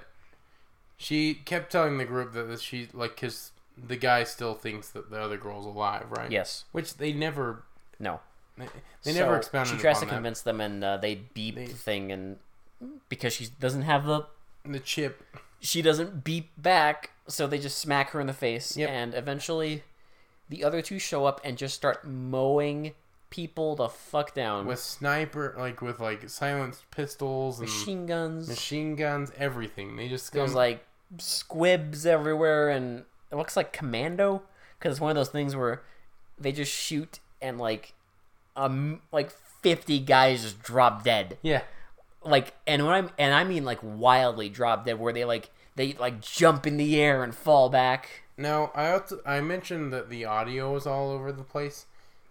she kept telling the group that she like because the guy still thinks that the other girl's alive, right? Yes. Which they never. No. They, they never So expounded She tries upon to convince them, and uh, they beep They- the thing, and because she doesn't have the, that. The chip. she doesn't beep back, so they just smack her in the face, Yep. and eventually, the other two show up and just start mowing people the fuck down With sniper, like with like silenced pistols and machine guns. machine guns, everything. They just There's come, like squibs everywhere, and it looks like Commando, because it's one of those things where they just shoot and like um like fifty guys just drop dead. yeah. Like, and when I'm and I mean like wildly drop dead, where they like they like jump in the air and fall back. Now I also, I mentioned that the audio was all over the place.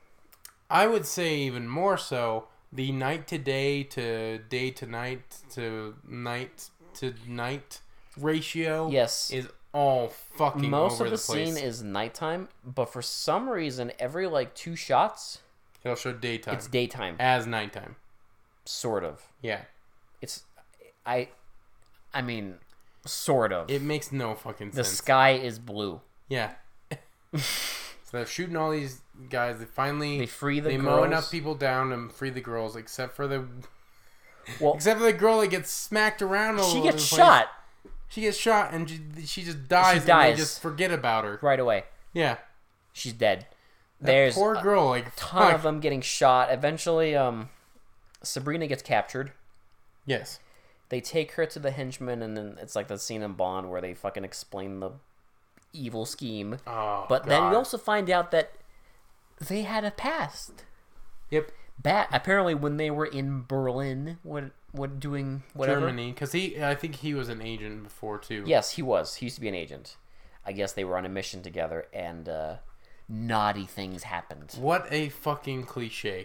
I would say even more so the night to day to day to night to night to night ratio. Yes. is all fucking Most over of the, the place. scene is nighttime, but for some reason, every like two shots, It'll show daytime it's daytime, as nighttime. sort of. Yeah, It's, I, I mean, sort of. it makes no fucking the sense. sky is blue. Yeah. So they're shooting all these guys. They finally They free the they girls. mow enough people down and free the girls, except for the Well, except for the girl that gets smacked around. All she over gets the place. shot She gets shot and she, she just dies. And dies. they just forget about her. right away. Yeah. She's dead. That There's poor a girl. Like ton fuck. of them getting shot. Eventually, um, Sabrina gets captured. Yes. They take her to the henchmen, and then it's like the scene in Bond where they fucking explain the evil scheme. Oh. But then we God. also find out that they had a past. Yep. Bat apparently when they were in Berlin, what what doing whatever. Germany, because he I think he was an agent before too. Yes, he was. He used to be an agent. I guess they were on a mission together, and uh, naughty things happened. What a fucking cliche.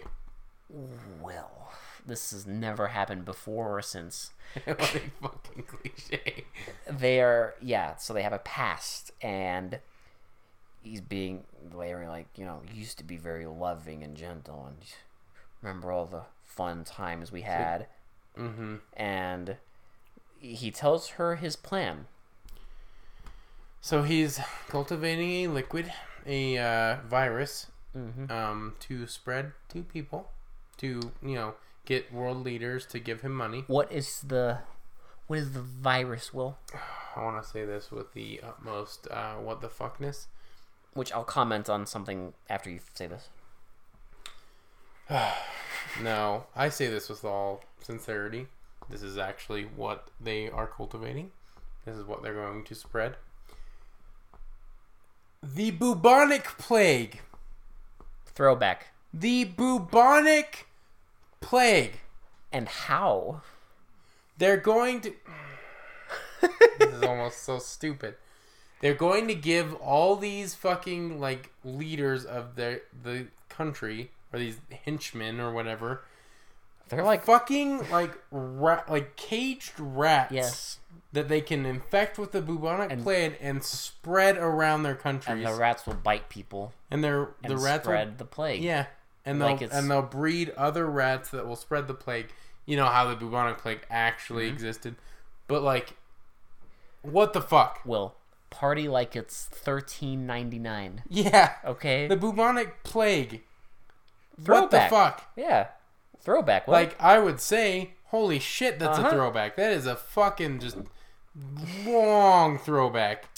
Well, this has never happened before or since. What a fucking cliche. They are, yeah, so they have a past, and he's being, they're like, you know, used to be very loving and gentle, and remember all the fun times we had. Mm-hmm. And he tells her his plan. So he's cultivating a liquid, a uh, virus, Mm-hmm. um, to spread to people, to you know get world leaders to give him money. What is the, what is the virus, Will? I want to say this with the utmost uh, what the fuckness. Which I'll comment on something after you say this. No, I say this with all sincerity. This is actually what they are cultivating. This is what they're going to spread. The bubonic plague. Throwback. The bubonic plague. And how? They're going to... This is almost so stupid. They're going to give all these fucking, like, leaders of the, the country, or these henchmen or whatever, They're like, fucking, like, rat, like caged rats yes. that they can infect with the bubonic And- plague and spread around their countries. And the rats will bite people And they're, and the rats will spread the plague. Yeah, and they'll Like it's- and they'll breed other rats that will spread the plague. You know how the bubonic plague actually Mm-hmm. existed, but like, what the fuck? Will party like it's thirteen ninety-nine. Yeah, Okay? the bubonic plague. Throwback. What the fuck? Yeah. Throwback. Will. Like I would say, holy shit, that's Uh-huh. a throwback. That is a fucking just long throwback.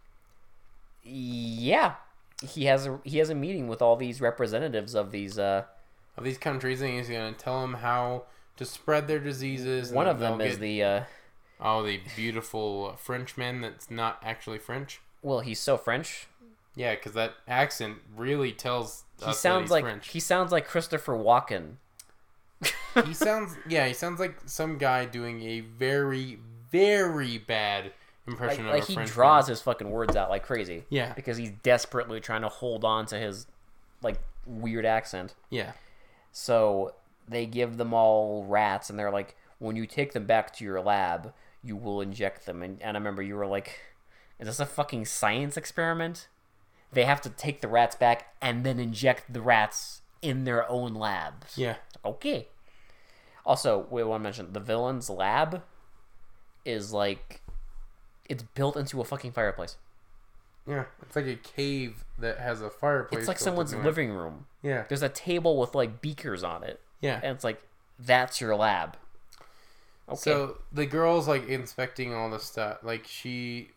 Yeah. He has a he has a meeting with all these representatives of these uh Of these countries, and he's gonna tell them how to spread their diseases. and one of they'll them is get- the uh oh the beautiful Frenchman that's not actually French. well, he's so French. Yeah, because that accent really tells He us that sounds he's like French. he sounds like Christopher Walken. He sounds, yeah, he sounds like some guy doing a very, very bad impression Like, of like a he French draws his fucking words out like crazy. Yeah. Because he's desperately trying to hold on to his like weird accent. Yeah. So they give them all rats, and they're like, when you take them back to your lab, you will inject them. And, and I remember you were like, is this a fucking science experiment? They have to take the rats back and then inject the rats in their own labs. Yeah. Okay. Also, we want to mention, the villain's lab is like, it's built into a fucking fireplace. Yeah, it's like a cave that has a fireplace. It's like built someone's into it. living room. Yeah. There's a table with like beakers on it. Yeah. And it's like, that's your lab. Okay. So the girl's like inspecting all the stuff. Like she.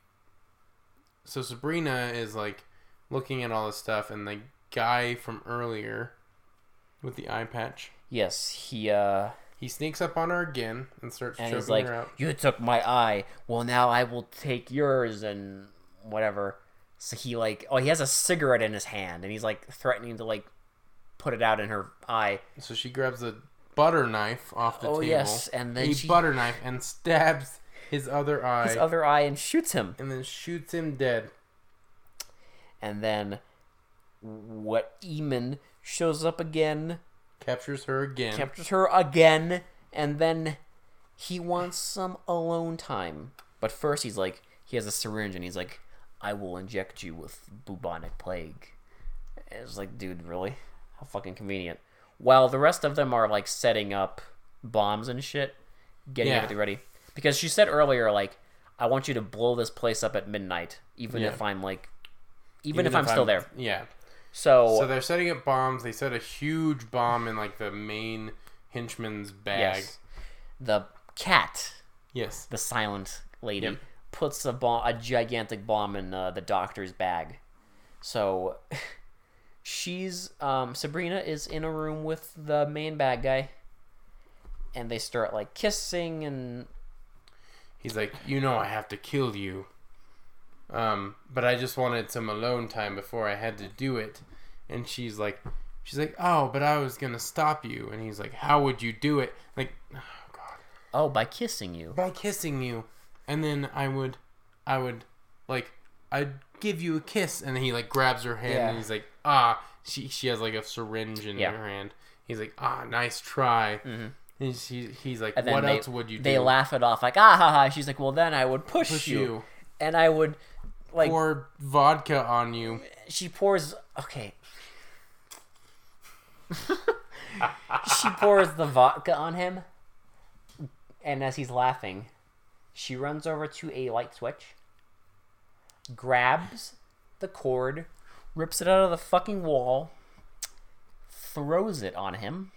So Sabrina is like looking at all the stuff, and the guy from earlier with the eye patch. Yes, he uh He sneaks up on her again and starts and choking he's like, her out. you took my eye. Well, now I will take yours and whatever. So he like, oh, he has a cigarette in his hand, and he's like threatening to like put it out in her eye. So she grabs a butter knife off the Oh table. yes, and then a she butter knife and stabs his other eye. his other eye and shoots him. And then shoots him dead. And then what Eamon shows up again, Captures her again. captures her again, and then he wants some alone time. But first he's like, he has a syringe, and he's like, I will inject you with bubonic plague. And it's like, dude, really? How fucking convenient. While the rest of them are like setting up bombs and shit, getting Yeah. everything ready. Because she said earlier, like, I want you to blow this place up at midnight, even Yeah. if I'm like, even, if, I'm, still there. Yeah. So, So they're setting up bombs. They set a huge bomb in like the main henchman's bag. yes, the cat, Yes. the silent lady, Yep. puts a bomb, a gigantic bomb in uh, the doctor's bag. So she's um, Sabrina is in a room with the main bad guy, and they start like kissing, and He's like, you know, I have to kill you. Um, but I just wanted some alone time before I had to do it. And she's like, she's like, oh, but I was gonna stop you. And he's like, how would you do it? Like, oh god, oh, by kissing you. by kissing you. And then I would, I would, like, I'd give you a kiss. And he like grabs her hand, Yeah. and he's like, ah, she she has like a syringe in Yeah. her hand. He's like, ah, nice try. Mm-hmm. And she, he's like, And then what they, else would you do? They laugh it off like, ah ha ha. She's like, well, then I would push, Push you. you. and I would like. Pour vodka on you. She pours. Okay. She pours the vodka on him, and as he's laughing, she runs over to a light switch, grabs the cord, rips it out of the fucking wall, throws it on him.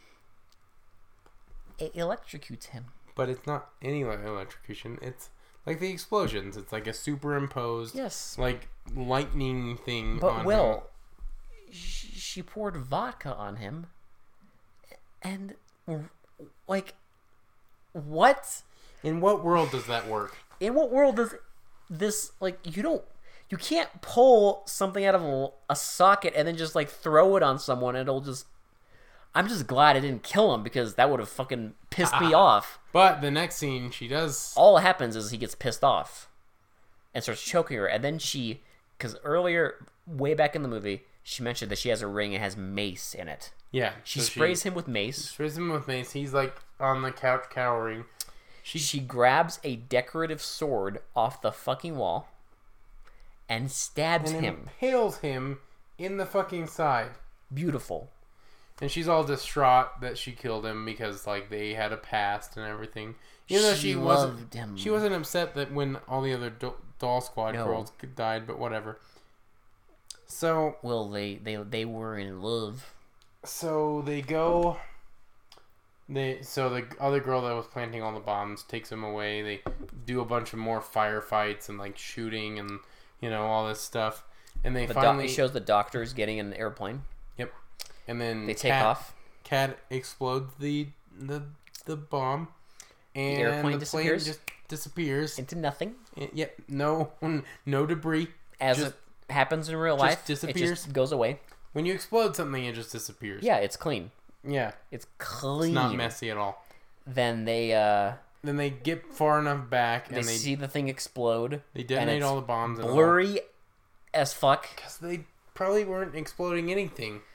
It electrocutes him. But it's not any like electrocution. It's like the explosions. It's like a superimposed, Yes. like lightning thing. But on Will, sh- she poured vodka on him, and like, what? him. In what world does that work? In what world does this, like, you don't, you can't pull something out of a, a socket and then just like throw it on someone and it'll just. I'm just glad I didn't kill him, because that would have fucking pissed me off. But the next scene, she does. All that happens is he gets pissed off and starts choking her, and then she, because earlier, way back in the movie, she mentioned that she has a ring and has mace in it. Yeah, She so sprays him with mace. Sprays him with mace. He's like on the couch cowering. She she grabs a decorative sword off the fucking wall and stabs and him. impales him in the fucking side. Beautiful. And she's all distraught that she killed him because like they had a past and everything. Even though She she wasn't, loved him. she wasn't upset that when all the other do- Doll Squad No. girls died, but whatever. So Well, they, they they were in love. so they go. They so the other girl that was planting all the bombs takes him away. They do a bunch of more firefights and like shooting and you know all this stuff. And they The finally doc- it shows the doctors getting in an airplane. Yep. And then They take Cat, off. Cat explodes the the the bomb, and The airplane the disappears? plane just disappears. Into nothing. And, yep. No no debris. As Just- it happens in real just life, it disappears? just goes away. When you explode something, it just disappears. Yeah, it's clean. Yeah. It's clean. It's not messy at all. Then they uh Then they get far enough back they, and they see the thing explode. they and detonate it's all the bombs. blurry as fuck. Because they probably weren't exploding anything.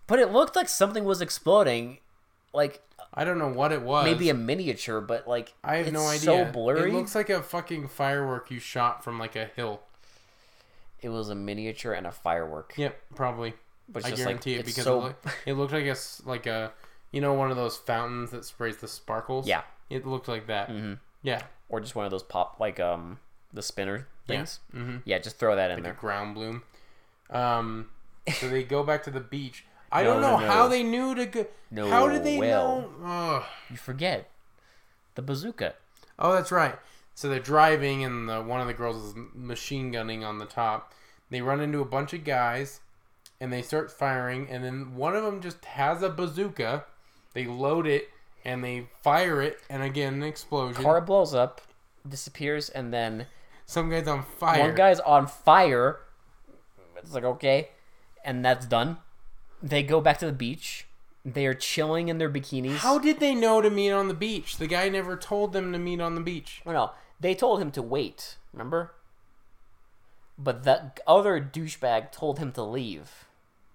But it looked like something was exploding, like I don't know what it was. maybe a miniature, but like I have it's no idea. so blurry. It looks like a fucking firework you shot from like a hill. It was a miniature and a firework. Yep, probably. But it's I just guarantee like, it it's because so... it, look, it looked like a s- like a you know one of those fountains that sprays the sparkles. Yeah. It looked like that. Mm-hmm. Yeah. Or just one of those pop like um the spinner things. Yeah. Mm-hmm. Yeah, just throw that in Like there. a ground bloom. Um, so they go back to the beach. I No, don't no, know no. how they knew to go. No, how did they well. know? Ugh. You forget the bazooka. Oh, that's right. So they're driving, and the, one of the girls is machine gunning on the top. They run into a bunch of guys, and they start firing, and then one of them just has a bazooka. They load it, and they fire it, and again, an explosion. Car blows up, disappears, and then Some guy's on fire. one guy's on fire. It's like, okay. And that's done. They go back to the beach. They are chilling in their bikinis. How did they know to meet on the beach? The guy never told them to meet on the beach. Oh, no, they told him to wait. Remember? But that other douchebag told him to leave.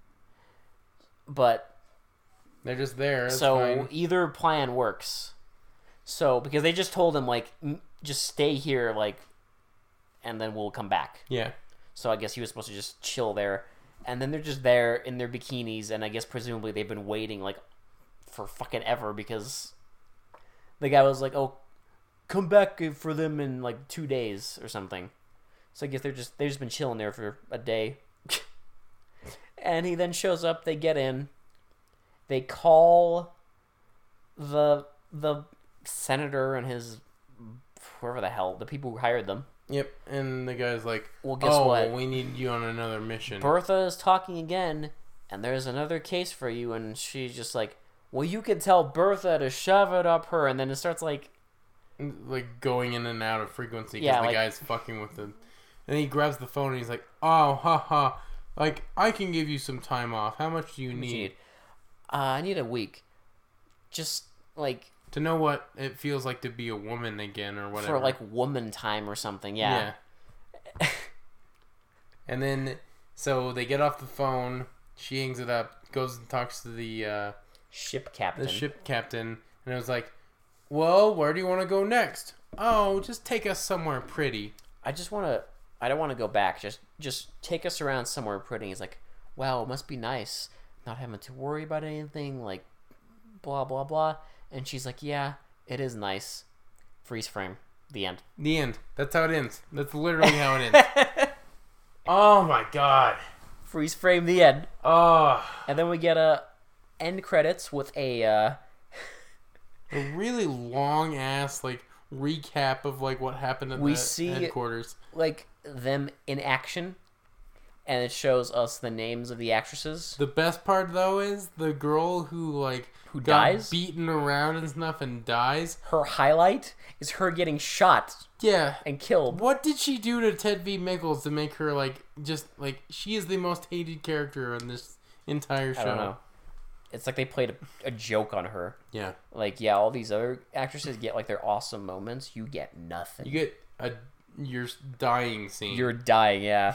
But They're just there. It's so fine. either plan works. So because they just told him like "M- just stay here like, and then we'll come back. Yeah. So I guess he was supposed to just chill there, and then they're just there in their bikinis, and I guess presumably they've been waiting like for fucking ever because the guy was like, "Oh, come back for them in like two days or something." So I guess they're just they've just been chilling there for a day, and he then shows up. They get in, they call the the senator and his whoever the hell the people who hired them. Yep. And the guy's like, Well, guess oh, what? we need you on another mission. Bertha is talking again, and there's another case for you, and she's just like, well, you can tell Bertha to shove it up her, and then it starts like, Like going in and out of frequency because Yeah, the like- guy's fucking with them. And he grabs the phone and he's like, oh, haha. Like, I can give you some time off. How much do you what do need? you need? Uh, I need a week. Just like To know what it feels like to be a woman again or whatever. for like woman time or something. Yeah. Yeah. And then, so they get off the phone. She hangs it up, goes and talks to the uh, Ship captain. the ship captain, and it was like, well, where do you want to go next? Oh, just take us somewhere pretty. I just want to. I don't want to go back. Just, just take us around somewhere pretty. He's like, wow, it must be nice not having to worry about anything. Like, blah blah blah. And she's like, yeah, it is nice. Freeze frame. The end. The end. That's how it ends. That's literally how it ends. Oh my god. Freeze frame. The end. Oh. And then we get a end credits with a. Uh, A really long ass like recap of like what happened at We the see- headquarters. like them in action, and it shows us the names of the actresses. The best part though is the girl who like Who got dies? beaten around and stuff and dies. Her highlight is her getting shot Yeah. and killed. What did she do to Ted V. Mickles to make her like just like she is the most hated character on this entire show? I don't know. It's like they played a, a joke on her. Yeah. Like, yeah, all these other actresses get like their awesome moments. You get nothing. You get a your dying scene. You're dying, yeah.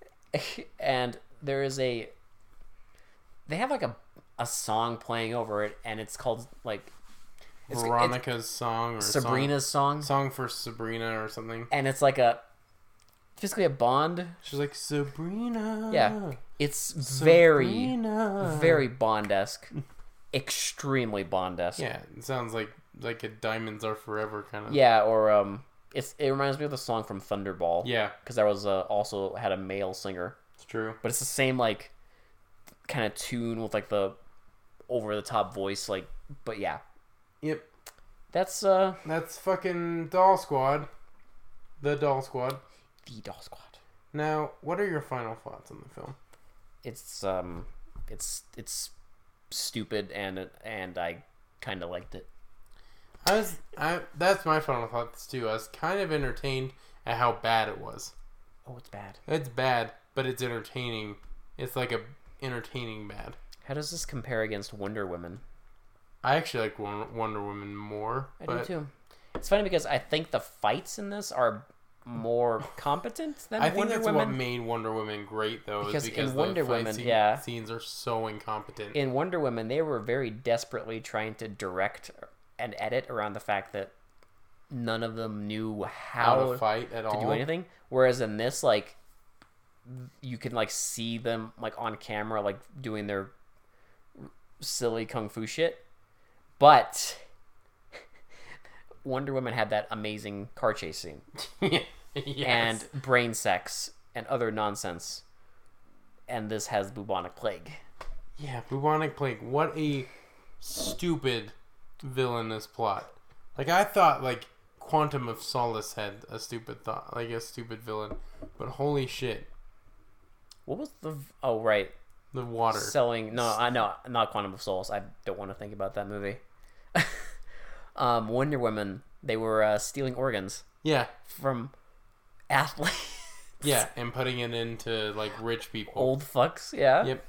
And there is a. They have like a a song playing over it, and it's called like it's, Veronica's song or it's Sabrina's song, song, song for Sabrina or something. and it's like a basically a Bond. She's like Sabrina. Yeah, it's very Sabrina. very Bond-esque, extremely Bond-esque. Yeah, it sounds like like a Diamonds Are Forever kind of. Yeah, or um, it's it reminds me of the song from Thunderball. Yeah, because there was uh, also had a male singer, it's true. but it's the same like kind of tune with like the over the top voice, like. But yeah, Yep, that's uh that's fucking Doll Squad. The Doll Squad. the Doll Squad. Now, what are your final thoughts on the film? It's um, it's it's stupid and and I kind of liked it. I was, I that's my final thoughts too. I was kind of entertained at how bad it was. Oh, it's bad. It's bad, but it's entertaining. It's like a entertaining bad. How does this compare against Wonder Woman? I actually like Won- Wonder Woman more. I but do too. It's funny because I think the fights in this are more competent than I think Wonder that's Woman. what made Wonder Woman great, though, Because is in because the Wonder fight Woman, scene- yeah. scenes are so incompetent. In Wonder Woman, they were very desperately trying to direct and edit around the fact that none of them knew how, How to fight at to all. do anything. Whereas in this, like, you can like see them like on camera, like doing their silly kung fu shit. But Wonder Woman had that amazing car chase scene. Yes. And brain sex and other nonsense. And this has bubonic plague. Yeah, bubonic plague. What a stupid villainous plot. Like, I thought, like, Quantum of Solace had a stupid thought, like a stupid villain. But holy shit. What was the... Oh, right. The water. Selling... No, I know. Not Quantum of Solace. I don't want to think about that movie. um, Wonder Woman, they were uh, stealing organs Yeah. from athletes. Yeah, and putting it into, like, rich people. Old fucks, yeah. Yep.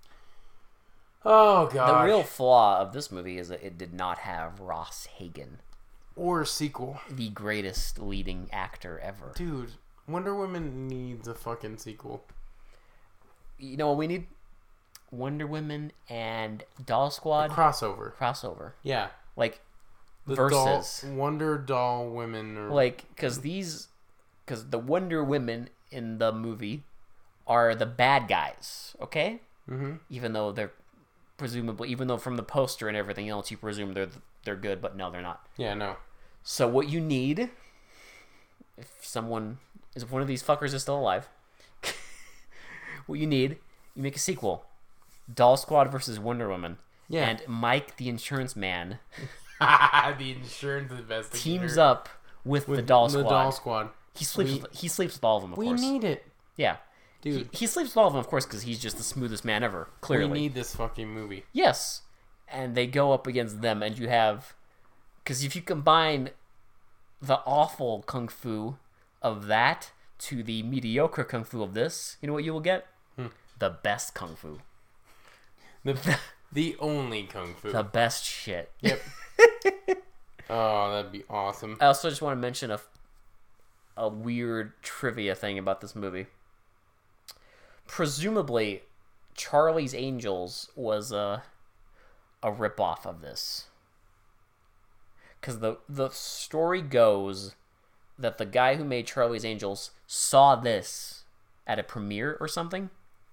Oh, God. The real flaw of this movie is that it did not have Ross Hagen, Or a sequel. the greatest leading actor ever. Dude, Wonder Woman needs a fucking sequel. You know what we need? Wonder Woman and Doll Squad Crossover. crossover. Yeah. Like, The versus. doll, Wonder Doll Women. Or... Like, because these... Because the Wonder Women in the movie are the bad guys, okay? Mm-hmm. Even though they're presumably... Even though from the poster and everything else, you presume they're they're good, but no, they're not. Yeah, no. So what you need... If someone... If one of these fuckers is still alive... what you need... You make a sequel. Doll Squad versus Wonder Woman. Yeah. And Mike, the insurance man, The insurance investigator. teams up with, the Doll Squad. The Doll Squad. He sleeps. We- with, he sleeps with all of them, of We course. need it. Yeah, Dude. He, he sleeps with all of them, of course, because he's just the smoothest man ever. Clearly, We need this fucking movie. yes. And they go up against them, and you have, because if you combine the awful kung fu of that to the mediocre kung fu of this, you know what you will get? Hmm. The best kung fu, The, the only Kung Fu. the best shit. Yep. Oh, that'd be awesome. I also just want to mention a, a weird trivia thing about this movie. Presumably, Charlie's Angels was a a ripoff of this, because the the story goes that the guy who made Charlie's Angels saw this at a premiere or something,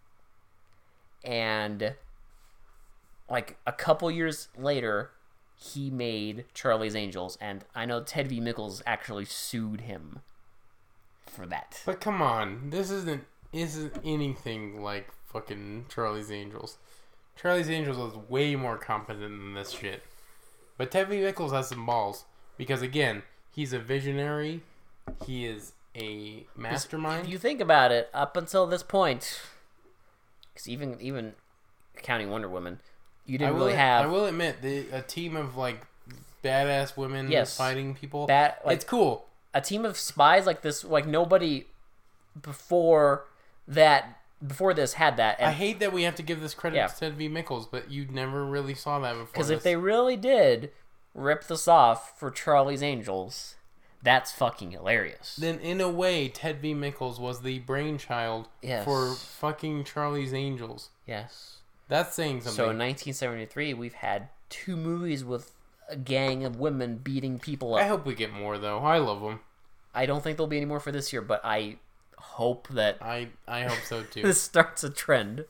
and like a couple years later, he made Charlie's Angels, and I know Ted V. Mickles actually sued him for that. But come on, this isn't isn't anything like fucking Charlie's Angels. Charlie's Angels is way more competent than this shit. But Ted V. Mickles has some balls because again, he's a visionary. He is a mastermind. If you think about it, up until this point, because even even counting Wonder Woman, you I didn't will, really have I will admit, the, a team of like badass women Yes. fighting people. that like it's cool. a team of spies like this. Like nobody before that before this had that. I And hate that we have to give this credit Yeah. to Ted V. Mickles, but you never really saw that before. because if this. they really did rip this off for Charlie's Angels, that's fucking hilarious. Then, in a way, Ted V. Mickles was the brainchild Yes. for fucking Charlie's Angels. Yes. That's saying something. So in nineteen seventy-three, we've had two movies with a gang of women beating people I up. hope we get more, though. I love them. I don't think there'll be any more for this year, but I hope that I I hope so too. this starts a trend.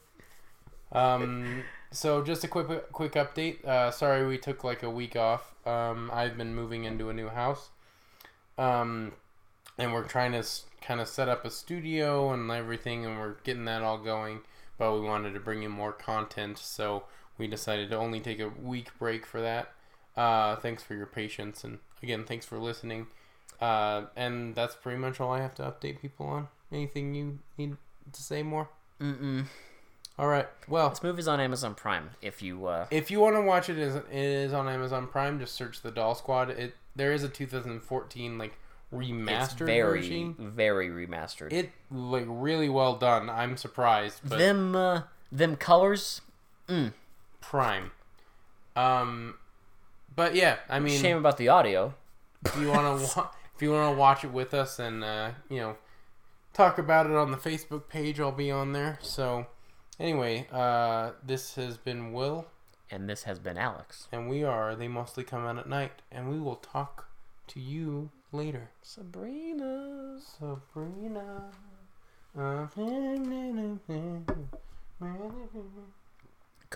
Um. So just a quick quick update. Uh, sorry we took like a week off. Um, I've been moving into a new house. Um, and we're trying to kind of set up a studio and everything, and we're getting that all going. But we wanted to bring in more content, so we decided to only take a week break for that. Uh, thanks for your patience, and again, thanks for listening. Uh, and that's pretty much all I have to update people on. Anything you need to say more? Mm-mm. All right. Well, This movie's on Amazon Prime. If you, uh, if you want to watch it, it is, it is on Amazon Prime. Just search the Doll Squad. It there is a two thousand fourteen like remastered it's very, version. very remastered. It like really well done. I'm surprised, but them, uh, them colors. Mm. Prime. Um, but yeah, I mean, Shame about the audio. if you want to wa- if you want to watch it with us and uh, you know, talk about it on the Facebook page, I'll be on there. So anyway, uh, this has been Will. And this has been Alex. And we are They Mostly Come Out at Night. And we will talk to you later. Sabrina. Sabrina. Uh,